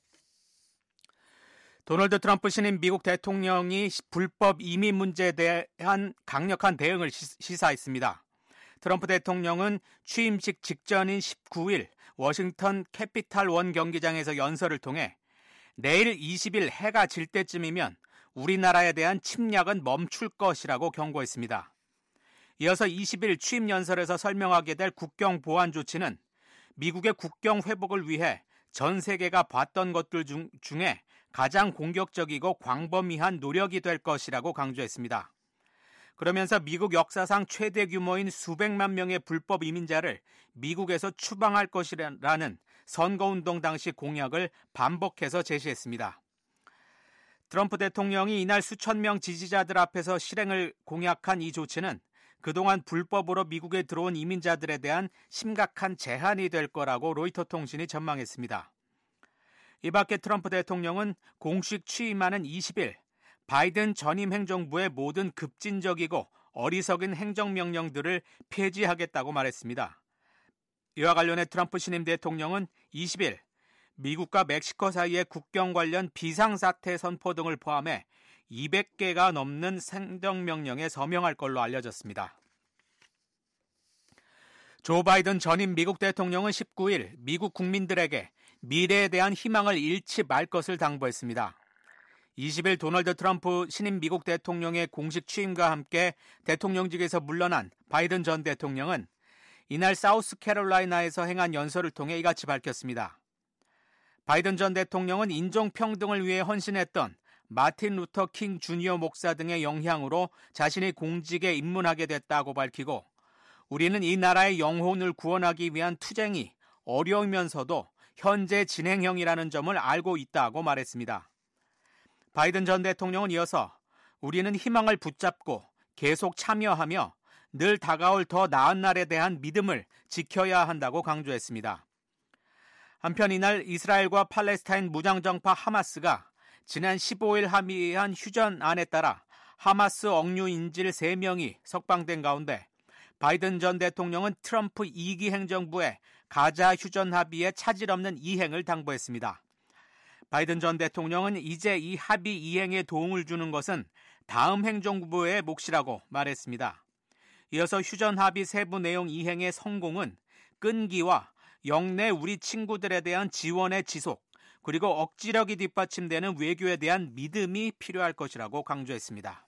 도널드 트럼프 신임 미국 대통령이 불법 이민 문제에 대한 강력한 대응을 시사했습니다. 트럼프 대통령은 취임식 직전인 십구일 워싱턴 캐피탈 원 경기장에서 연설을 통해 내일 이십일 해가 질 때쯤이면 우리나라에 대한 침략은 멈출 것이라고 경고했습니다. 이어서 이십일 취임 연설에서 설명하게 될 국경 보안 조치는 미국의 국경 회복을 위해 전 세계가 봤던 것들 중, 중에 가장 공격적이고 광범위한 노력이 될 것이라고 강조했습니다. 그러면서 미국 역사상 최대 규모인 수백만 명의 불법 이민자를 미국에서 추방할 것이라는 선거운동 당시 공약을 반복해서 제시했습니다. 트럼프 대통령이 이날 수천 명 지지자들 앞에서 실행을 공약한 이 조치는 그동안 불법으로 미국에 들어온 이민자들에 대한 심각한 제한이 될 거라고 로이터 통신이 전망했습니다. 이 밖에 트럼프 대통령은 공식 취임하는 이십 일 바이든 전임 행정부의 모든 급진적이고 어리석은 행정명령들을 폐지하겠다고 말했습니다. 이와 관련해 트럼프 신임 대통령은 이십 일 미국과 멕시코 사이의 국경 관련 비상사태 선포 등을 포함해 이백 개가 넘는 행정명령에 서명할 걸로 알려졌습니다. 조 바이든 전임 미국 대통령은 십구 일 미국 국민들에게 미래에 대한 희망을 잃지 말 것을 당부했습니다. 이십 일 도널드 트럼프 신임 미국 대통령의 공식 취임과 함께 대통령직에서 물러난 바이든 전 대통령은 이날 사우스캐롤라이나에서 행한 연설을 통해 이같이 밝혔습니다. 바이든 전 대통령은 인종평등을 위해 헌신했던 마틴 루터 킹 주니어 목사 등의 영향으로 자신이 공직에 입문하게 됐다고 밝히고 우리는 이 나라의 영혼을 구원하기 위한 투쟁이 어려우면서도 현재 진행형이라는 점을 알고 있다고 말했습니다. 바이든 전 대통령은 이어서 우리는 희망을 붙잡고 계속 참여하며 늘 다가올 더 나은 날에 대한 믿음을 지켜야 한다고 강조했습니다. 한편 이날 이스라엘과 팔레스타인 무장정파 하마스가 지난 십오 일 합의한 휴전안에 따라 하마스 억류 인질 세 명이 석방된 가운데 바이든 전 대통령은 트럼프 이 기 행정부의 가자 휴전 합의에 차질 없는 이행을 당부했습니다. 바이든 전 대통령은 이제 이 합의 이행에 도움을 주는 것은 다음 행정부의 몫이라고 말했습니다. 이어서 휴전 합의 세부 내용 이행의 성공은 끈기와 영내 우리 친구들에 대한 지원의 지속, 그리고 억지력이 뒷받침되는 외교에 대한 믿음이 필요할 것이라고 강조했습니다.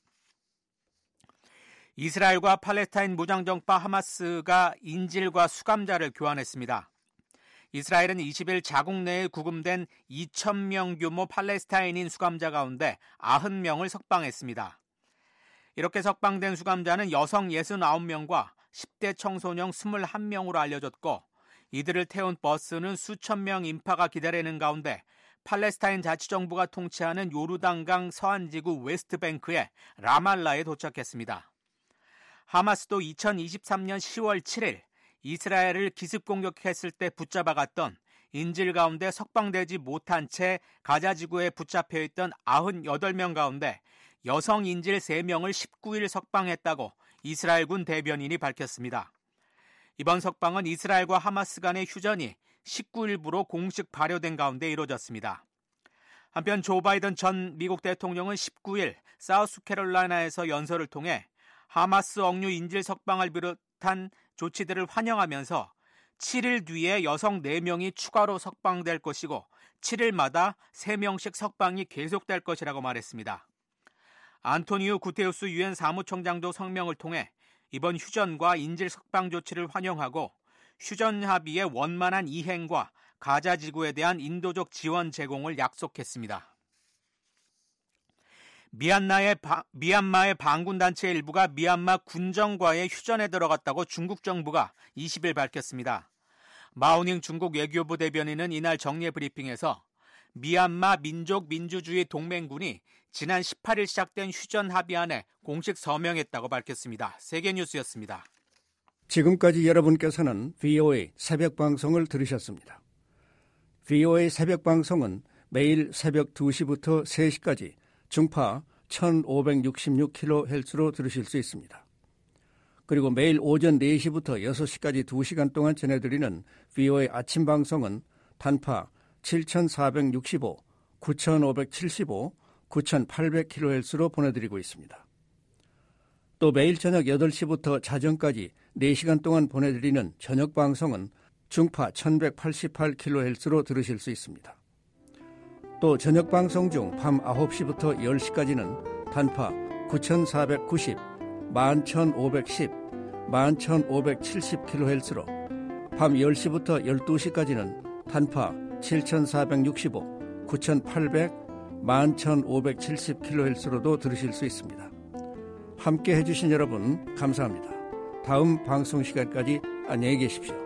이스라엘과 팔레스타인 무장정파 하마스가 인질과 수감자를 교환했습니다. 이스라엘은 이십 일 자국 내에 구금된 이천 명 규모 팔레스타인인 수감자 가운데 구십 명을 석방했습니다. 이렇게 석방된 수감자는 여성 육십구 명과 십 대 청소년 이십일 명으로 알려졌고 이들을 태운 버스는 수천 명 인파가 기다리는 가운데 팔레스타인 자치정부가 통치하는 요르단강 서안지구 웨스트뱅크의 라말라에 도착했습니다. 하마스도 이천이십삼 년 시월 칠 일 이스라엘을 기습 공격했을 때 붙잡아갔던 인질 가운데 석방되지 못한 채 가자지구에 붙잡혀 있던 구십팔 명 가운데 여성 인질 세 명을 십구 일 석방했다고 이스라엘군 대변인이 밝혔습니다. 이번 석방은 이스라엘과 하마스 간의 휴전이 십구 일부로 공식 발효된 가운데 이루어졌습니다. 한편 조 바이든 전 미국 대통령은 십구 일 사우스캐롤라이나에서 연설을 통해 하마스 억류 인질 석방을 비롯한 조치들을 환영하면서 칠 일 뒤에 여성 네 명이 추가로 석방될 것이고 칠 일마다 세 명씩 석방이 계속될 것이라고 말했습니다. 안토니우 구테우스 유엔 사무총장도 성명을 통해 이번 휴전과 인질 석방 조치를 환영하고 휴전 합의의 원만한 이행과 가자 지구에 대한 인도적 지원 제공을 약속했습니다. 미얀마의, 바, 미얀마의 반군단체 일부가 미얀마 군정과의 휴전에 들어갔다고 중국 정부가 이십 일 밝혔습니다. 마오닝 중국 외교부 대변인은 이날 정례 브리핑에서 미얀마 민족민주주의 동맹군이 지난 십팔 일 시작된 휴전 합의안에 공식 서명했다고 밝혔습니다. 세계뉴스였습니다. 지금까지 여러분께서는 브이오에이 새벽방송을 들으셨습니다. 브이오에이 새벽방송은 매일 새벽 두 시부터 세 시까지 중파 천오백육십육 킬로헤르츠로 들으실 수 있습니다. 그리고 매일 오전 네 시부터 여섯 시까지 두 시간 동안 전해드리는 브이오에이 아침방송은 단파 칠천사백육십오, 구천오백칠십오, 구천팔백 킬로헤르츠로 보내드리고 있습니다. 또 매일 저녁 여덟 시부터 자정까지 네 시간 동안 보내드리는 저녁방송은 중파 천백팔십팔 킬로헤르츠로 들으실 수 있습니다. 또 저녁방송 중 밤 아홉 시부터 열 시까지는 단파 구천사백구십, 만천오백십, 만천오백칠십 킬로헤르츠로 밤 열 시부터 열두 시까지는 단파 칠천사백육십오, 구천팔백, 만천오백칠십 킬로헤르츠로도 들으실 수 있습니다. 함께 해주신 여러분 감사합니다. 다음 방송 시간까지 안녕히 계십시오.